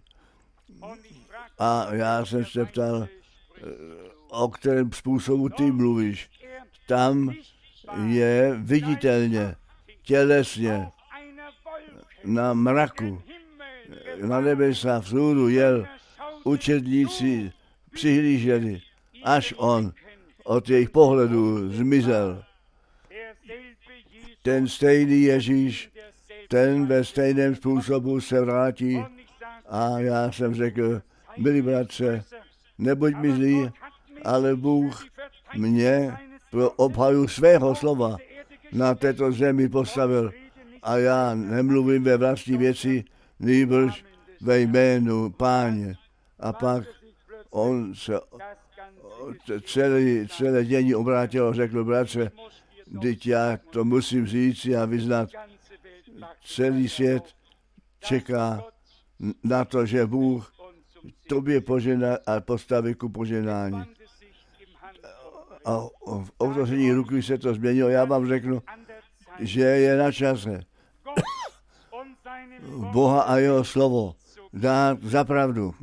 A já jsem se ptal, o kterém způsobu ty mluvíš. Tam je viditelně, tělesně, na mraku, na nebesa vzhůru jel, učedníci přihlíželi, až on od jejich pohledu zmizel. Ten stejný Ježíš, ten ve stejném způsobu se vrátí a já jsem řekl: milí bratře, nebuď mi zlý, ale Bůh mě pro obhaju svého slova na této zemi postavil a já nemluvím ve vlastní věci, nýbrž ve jménu Páně. A pak on se celé dění obrátil a řekl: bratře, vždyť já to musím říct a vyznat. celý svět čeká na to, že Bůh tobě požená a postaví ku poženání. A v otevření ruky se to změnilo. Já vám řeknu, že je na čase Boha a jeho slovo dát za pravdu.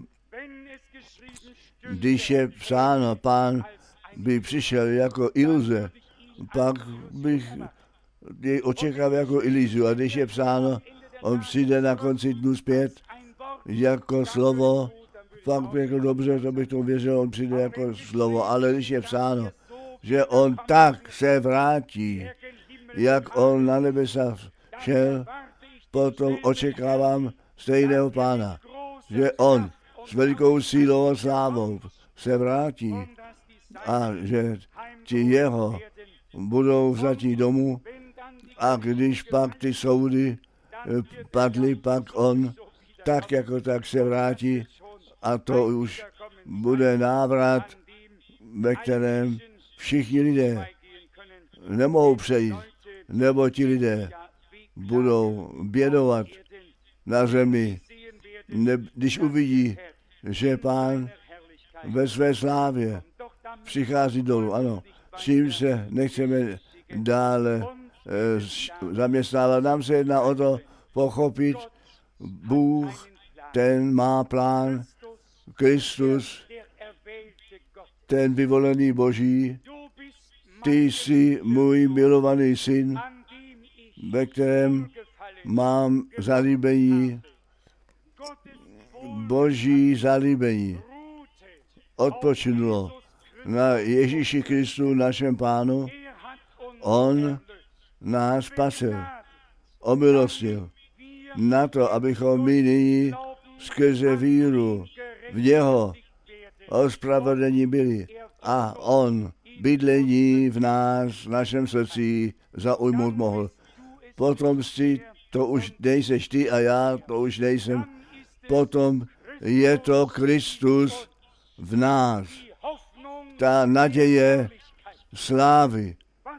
Když je psáno, Pán by přišel jako iluze, pak bych jej očekával jako iluzu. A když je psáno, on přijde na konci dnu zpět jako slovo, pak bych řekl, dobře, to bych to věřil, on přijde jako slovo. Ale když je psáno, že on tak se vrátí, jak on na nebesa šel, potom očekávám stejného Pána, že on s velikou sílou a slávou se vrátí a že ti jeho budou vzatí domů a když pak ty soudy padly, pak on tak jako tak se vrátí a to už bude návrat, ve kterém všichni lidé nemohou přejít, nebo ti lidé budou bědovat na zemi, když uvidí, že Pán ve své slávě přichází dolů. Ano, s tím se nechceme dále zaměstnávat. Nám se jedná o to pochopit, Bůh, ten má plán, Kristus, ten vyvolený Boží, ty jsi můj milovaný syn, ve kterém mám zalíbení, Boží zalíbení. Odpočinulo na Ježíši Kristu, našem Pánu. On nás spasil, omilostil na to, abychom my nyní skrze víru v něho ospravedlení byli. A on bydlení v nás, v našem srdci zaujmout mohl. Potom si to už nejseš ty a já to už nejsem. Potom je to Kristus v nás. Ta naděje slávy.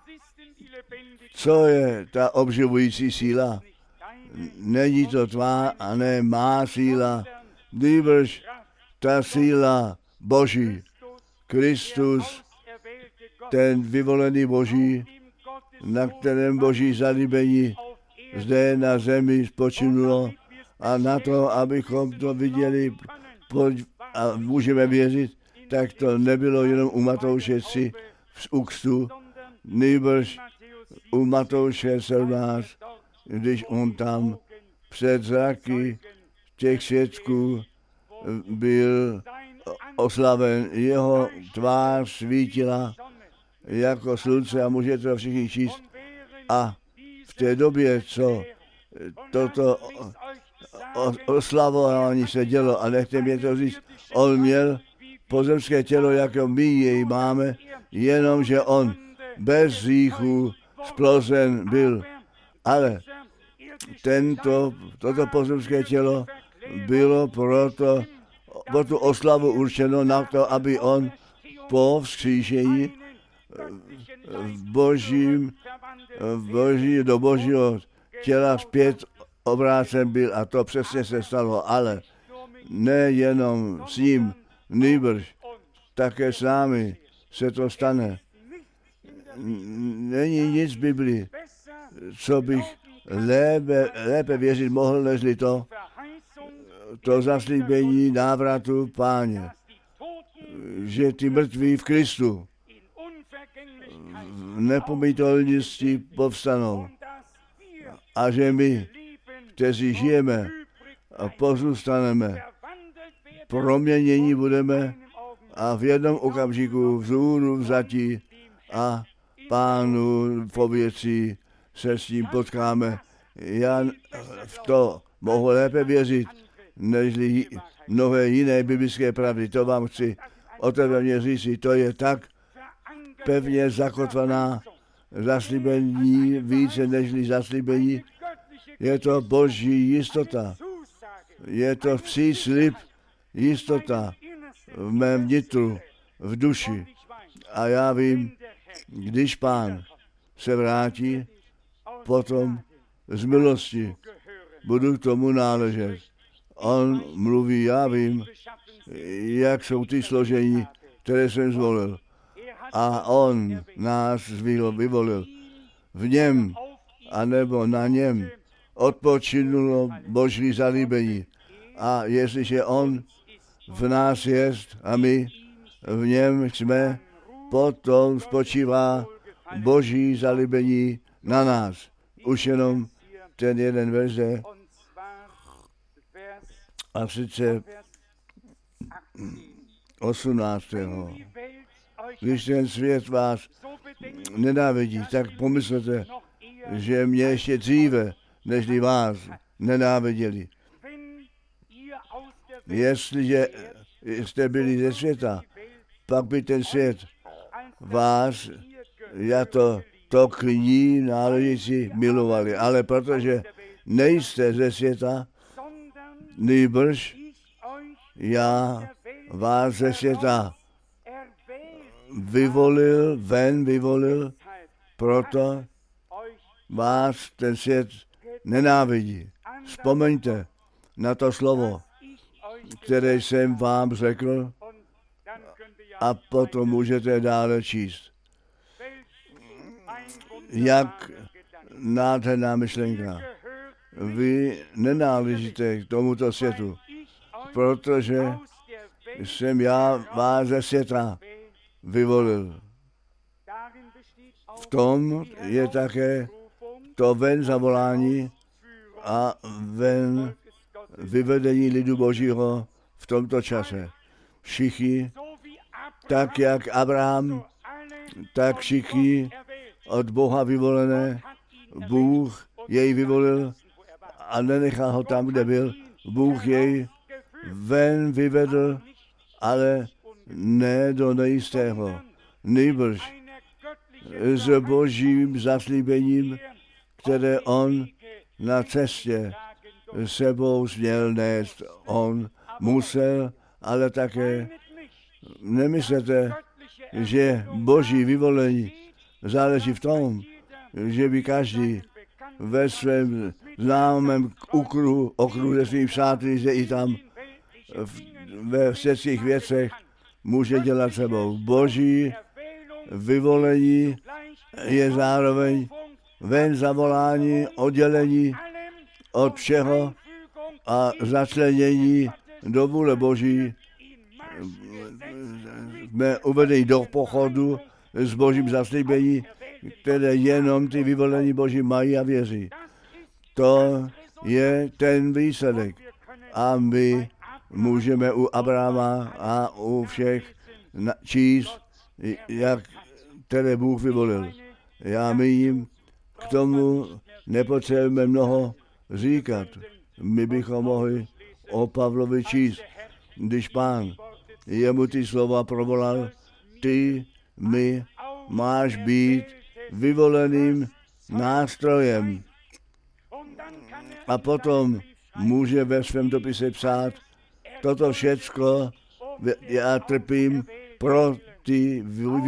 Co je ta obživující síla? Není to tvá a ne má síla, nýbrž ta síla Boží. Kristus, ten vyvolený Boží, na kterém Boží zalíbení zde na zemi spočinulo a na to, abychom to viděli a můžeme věřit, tak to nebylo jenom u Matouše 3 z úkstu, nýbrž u Matouše 17, když on tam před zraky těch svědků byl oslaven, jeho tvář svítila jako slunce a můžete to všichni číst. A v té době, co toto oslavování se dělo, a nechte mě to říct, on měl pozemské tělo, jako my jej máme, jenomže on bez hříchu splozen byl. Ale toto pozemské tělo bylo pro tu oslavu určeno na to, aby on po vzkříšení do Božího těla zpět obrácen byl a to přesně se stalo, ale nejenom s ním, nýbrž také s námi se to stane. Není nic v Biblii, co bych lépe věřit mohl, nežli to zaslíbení návratu Páně, že ty mrtví v Kristu v nepomytelnosti povstanou a že my, kteří žijeme a pozůstaneme, proměnění budeme a v jednom okamžiku vzhůru vzatí a Pánu pověcí se s ním potkáme. Já v to mohu lépe věřit, nežli mnohé jiné biblické pravdy. To vám chci otevřeně říct, to je tak pevně zakotvená zaslíbení, více nežli zaslíbení. Je to Boží jistota. Je to příslib, jistota v mém vnitru, v duši. A já vím, když Pán se vrátí, potom z milosti budu k tomu náležet. On mluví, já vím, jak jsou ty složení, které jsem zvolil. A on nás vyvolil. V něm, anebo na něm odpočinulo Boží zalíbení. A jestliže on v nás jest a my v něm jsme, potom spočívá Boží zalíbení na nás. Už jenom ten jeden verš, a sice 18. Když ten svět vás nenávidí, tak pomyslete, že mě ještě dříve, nežli vás nenáviděli. Jestliže jste byli ze světa, pak by ten svět vás jako to k ní náležící milovali. Ale protože nejste ze světa, nýbrž já vás ze světa vyvolil, proto vás ten svět nenávidí. Vzpomeňte na to slovo, které jsem vám řekl, a potom můžete dále číst. Jak nádherná myšlenka. Vy nenáležíte k tomuto světu, protože jsem já vás ze světa vyvolil. V tom je také to ven zavolání a ven vyvedení lidu Božího v tomto čase. Všichni, tak jak Abraham, tak všichni od Boha vyvolené, Bůh jej vyvolil a nenechal ho tam, kde byl. Bůh jej ven vyvedl, ale ne do nejistého. Nýbrž s Božím zaslíbením, které on na cestě sebou směl nést. On musel, ale také nemyslete, že Boží vyvolení záleží v tom, že by každý ve svém známém okruhu ze svých přáteli, že i tam ve všech věcech může dělat sebou. Boží vyvolení je zároveň ven zavolání, oddělení od všeho a začlenění do vůle Boží. Jsme uvedeni do pochodu s Božím zaslíbení, které jenom ty vyvolení Boží mají a věří. To je ten výsledek. A my můžeme u Abrahama a u všech číst, jak které Bůh vyvolil. My jim k tomu nepotřebujeme mnoho říkat. My bychom mohli o Pavlovi číst, když Pán jemu ty slova provolal, ty mi máš být vyvoleným nástrojem. A potom může ve svém dopise psát, toto všecko já trpím pro ty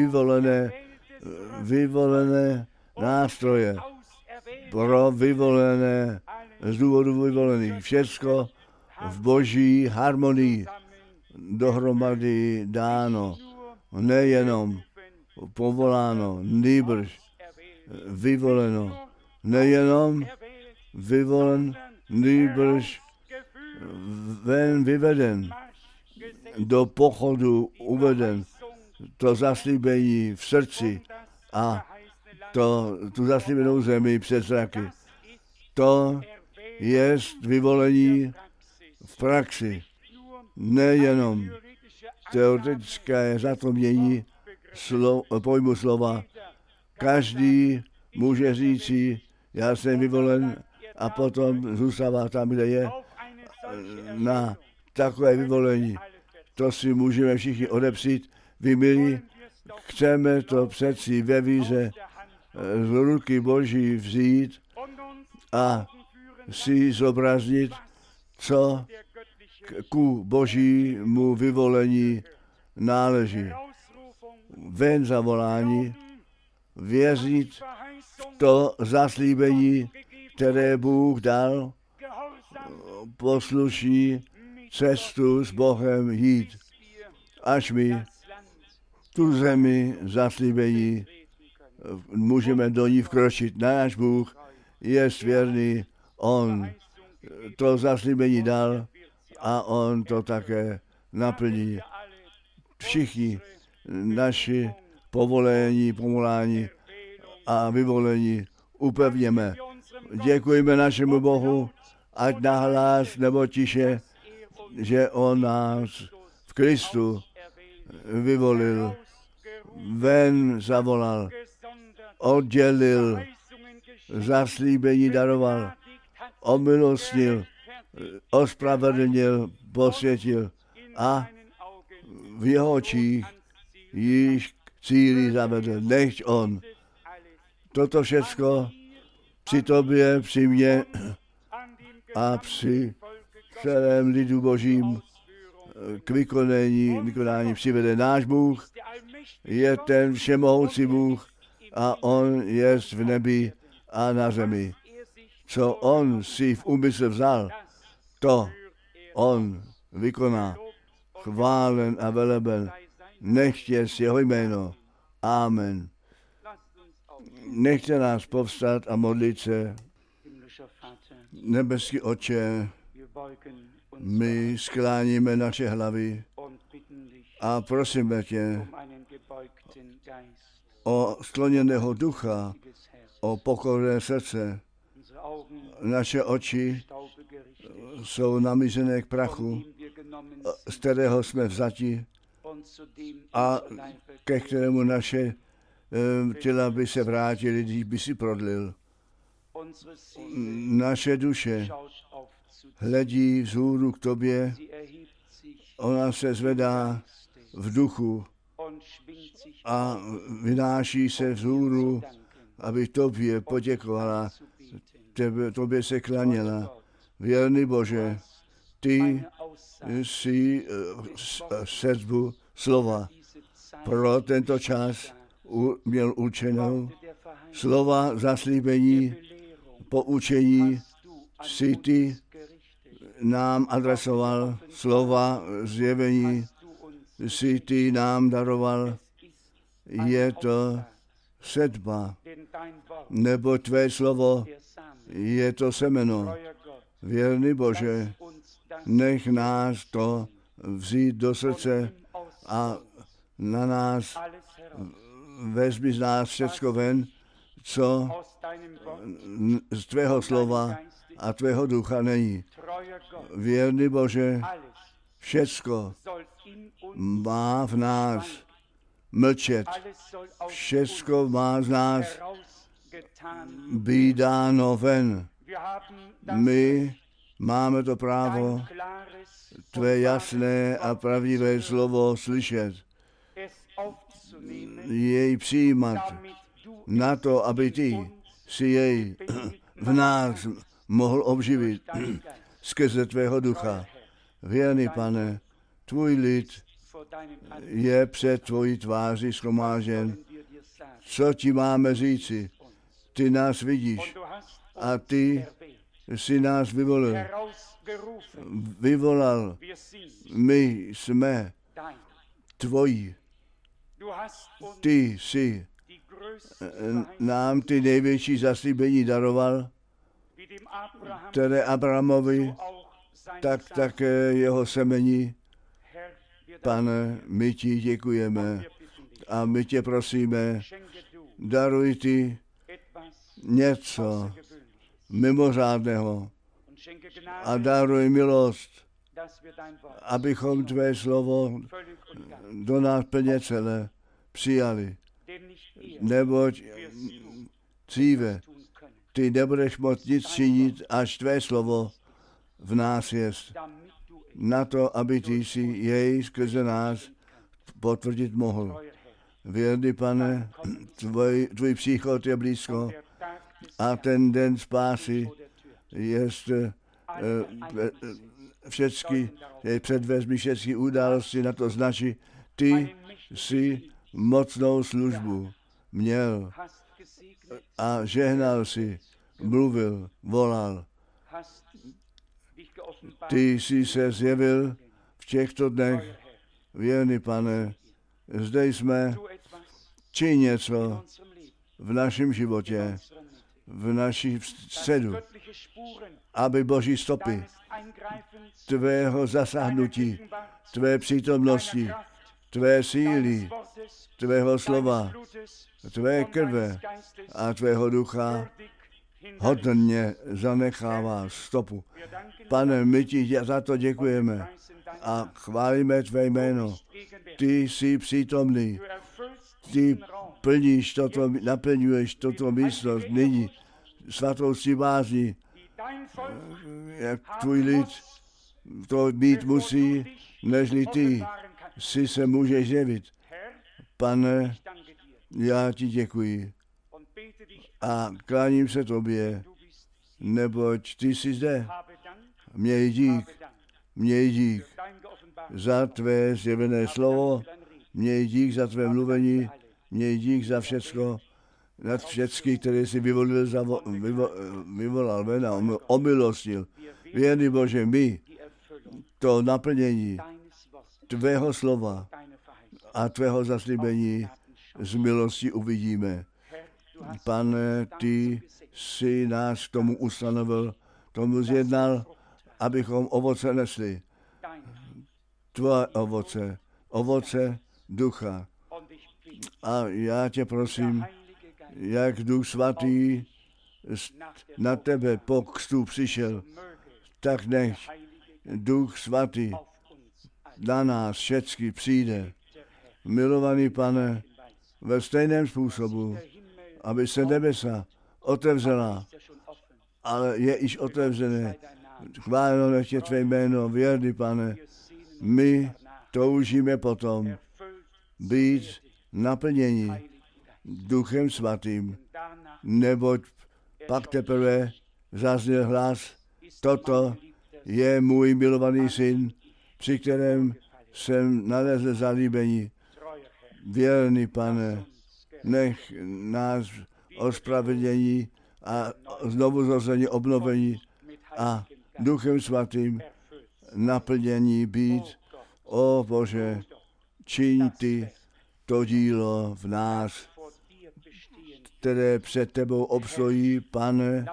vyvolené nástroje, pro vyvolené, z důvodu vyvolených. Všecko v Boží harmonii dohromady dáno, nejenom povoláno, nýbrž vyvoleno, nejenom vyvolen, nýbrž ven vyveden, do pochodu uveden, to zaslíbení v srdci a tu zaslíbenou zemi před zraky. To je vyvolení v praxi, nejenom teoretické zapomnění pojmu slova. Každý může říci, já jsem vyvolen, a potom zůstává tam, kde je, na takové vyvolení. To si můžeme všichni odepřít. Vy milí, chceme to přeci ve víře z ruky Boží vzít a si zobraznit, co ku Božímu vyvolení náleží. Ven zavolání, věřit v to zaslíbení, které Bůh dal, posluší cestu s Bohem jít, až my tu zemi zaslíbení můžeme do ní vkročit. Náš Bůh je věrný, on to zaslíbení dal a on to také naplní. Všichni naši povolání a vyvolení upevněme. Děkujeme našemu Bohu, ať nahlas nebo tiše, že on nás v Kristu vyvolil, ven zavolal, oddělil, zaslíbení daroval, omilostnil, ospravedlnil, posvětil a v jeho očích již cíli zavedl. Nechť on toto všecko při tobě, při mně a při celém lidu Božím k vykonání přivede. Náš Bůh je ten všemohoucí Bůh a on je v nebi a na zemi. Co on si v úmysl vzal, to on vykoná. Chválen a veleben, nechť je jeho jméno. Amen. Nechte nás povstat a modlit se. Nebeský Otče, my skláníme naše hlavy a prosíme tě o skloněného ducha, o pokorné srdce. Naše oči jsou namířené k prachu, z kterého jsme vzati a ke kterému naše těla by se vrátily, když by si prodlil. Naše duše hledí vzhůru k tobě, ona se zvedá v duchu a vynáší se vzhůru, aby tobě poděkovala, tobě se klaněla. Věrný Bože, ty jsi srdbu slova pro tento čas měl určenou. Slova zaslíbení, poučení si ty nám adresoval, slova zjevení si ty nám daroval. Je to sedba, nebo tvé slovo je to semeno. Věrný Bože, nech nás to vzít do srdce a na nás vezmi z nás všecko ven, co z tvého slova a tvého ducha není. Věrný Bože, všecko má v nás mlčet, všecko má z nás být dáno ven. My máme to právo tvé jasné a pravdivé slovo slyšet, jej přijímat na to, aby ty si jej v nás mohl obživit skrze tvého ducha. Věrný Pane, tvůj lid je před tvojí tváří shromážen. Co ti máme říci? Ty nás vidíš a ty jsi nás vyvolal. My jsme tvoji. Ty jsi nám ty největší zaslíbení daroval, které Abrahamovi, tak také jeho semení. Pane, my ti děkujeme a my tě prosíme, daruj ty něco mimořádného a daruj milost, abychom tvé slovo do nás plně celé přijali. Neboť dříve ty nebudeš moct nic činit, až tvé slovo v nás jest. Na to, aby ty si jej skrze nás potvrdit mohl. Věrný Pane, tvůj příchod je blízko a ten den spásy jest všechny, předvezmi všechny události, na to značí, ty si mocnou službu měl a žehnal si mluvil, volal. Ty jsi se zjevil v těchto dnech, věrný Pane, zde jsme, či něco v našem životě, v naší středu, aby Boží stopy tvého zasáhnutí, tvé přítomnosti, tvé síly, tvého slova, tvé krve a tvého ducha hodně zanechává stopu. Pane, my ti za to děkujeme a chválíme tvé jméno. Ty jsi přítomný, ty plníš toto, naplňuješ toto místnost nyní svatostí bázní, jak tvůj lid to být musí, nežli ty si se můžeš jevit. Pane, já ti děkuji a kláním se tobě, neboť ty jsi zde. Měj dík za tvé zjevené slovo, měj dík za tvé mluvení, měj dík za všecko, nad všecky, které jsi vyvolal ven a omilostil. Věrný Bože, my to naplnění tvého slova a tvého zaslíbení z milosti uvidíme. Pane, ty jsi nás k tomu ustanovil, tomu zjednal, abychom ovoce nesli. Tvoje ovoce ducha. A já tě prosím, jak Duch Svatý na tebe po křtu přišel, tak nech Duch Svatý na nás všecky přijde. Milovaný Pane, ve stejném způsobu, aby se nebesa otevřela, ale je již otevřené. Chváleno nech je tvé jméno, věrný Pane. My toužíme potom být naplněni Duchem Svatým, neboť pak teprve zazněl hlas, toto je můj milovaný syn, při kterém jsem nalezl zalíbení. Věrný Pane, nech nás ospravedlnění a znovu zrození obnovení a Duchem Svatým naplnění být. O Bože, čiň ty to dílo v nás, které před tebou obstojí, Pane,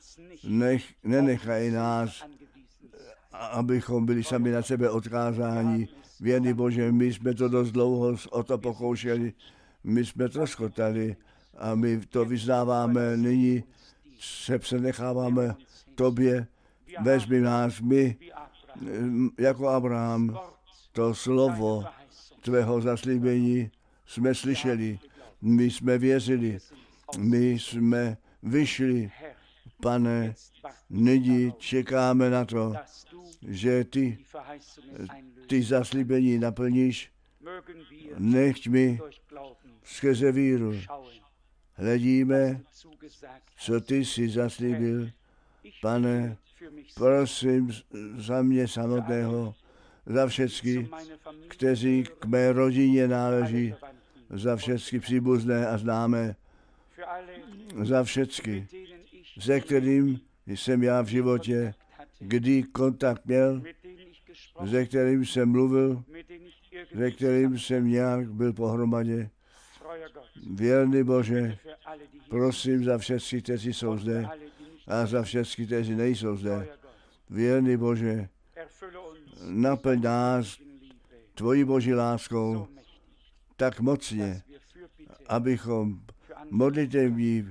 nenechaj nás, abychom byli sami na sebe odkázáni. Věrný Bože, my jsme to dost dlouho o to pokoušeli, my jsme to skotali a my to vyznáváme, nyní se přenecháváme tobě, vezmi nás, my, jako Abraham, to slovo tvého zaslíbení jsme slyšeli, my jsme věřili, my jsme vyšli, Pane, nyní čekáme na to, že ty zaslíbení naplníš, nechť mi skrze víru hledíme, co ty jsi zaslíbil. Pane, prosím za mě samotného, za všechny, kteří k mé rodině náleží, za všechny příbuzné a známé, za všechny, se kterým jsem já v životě kdy kontakt měl, se kterým jsem mluvil, se kterým jsem nějak byl pohromadě. Věrný Bože, prosím za všechny, kteří jsou zde a za všechny, kteří nejsou zde. Věrný Bože, naplň nás tvojí Boží láskou tak mocně, abychom modlitevní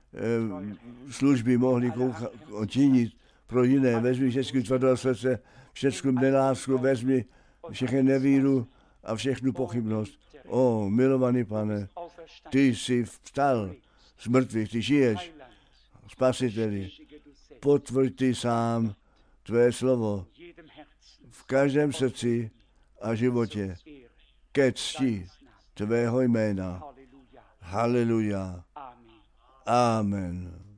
služby mohli činit pro jiné. Vezmi všechny tvrdého srdce, všechnu nelásku, vezmi všechny nevíru a všechnu pochybnost. O, milovaný Pane, ty jsi vstal z mrtvých, ty žiješ, Spasiteli, potvrď ty sám tvé slovo v každém srdci a životě ke cti tvého jména. Haleluja. Amen.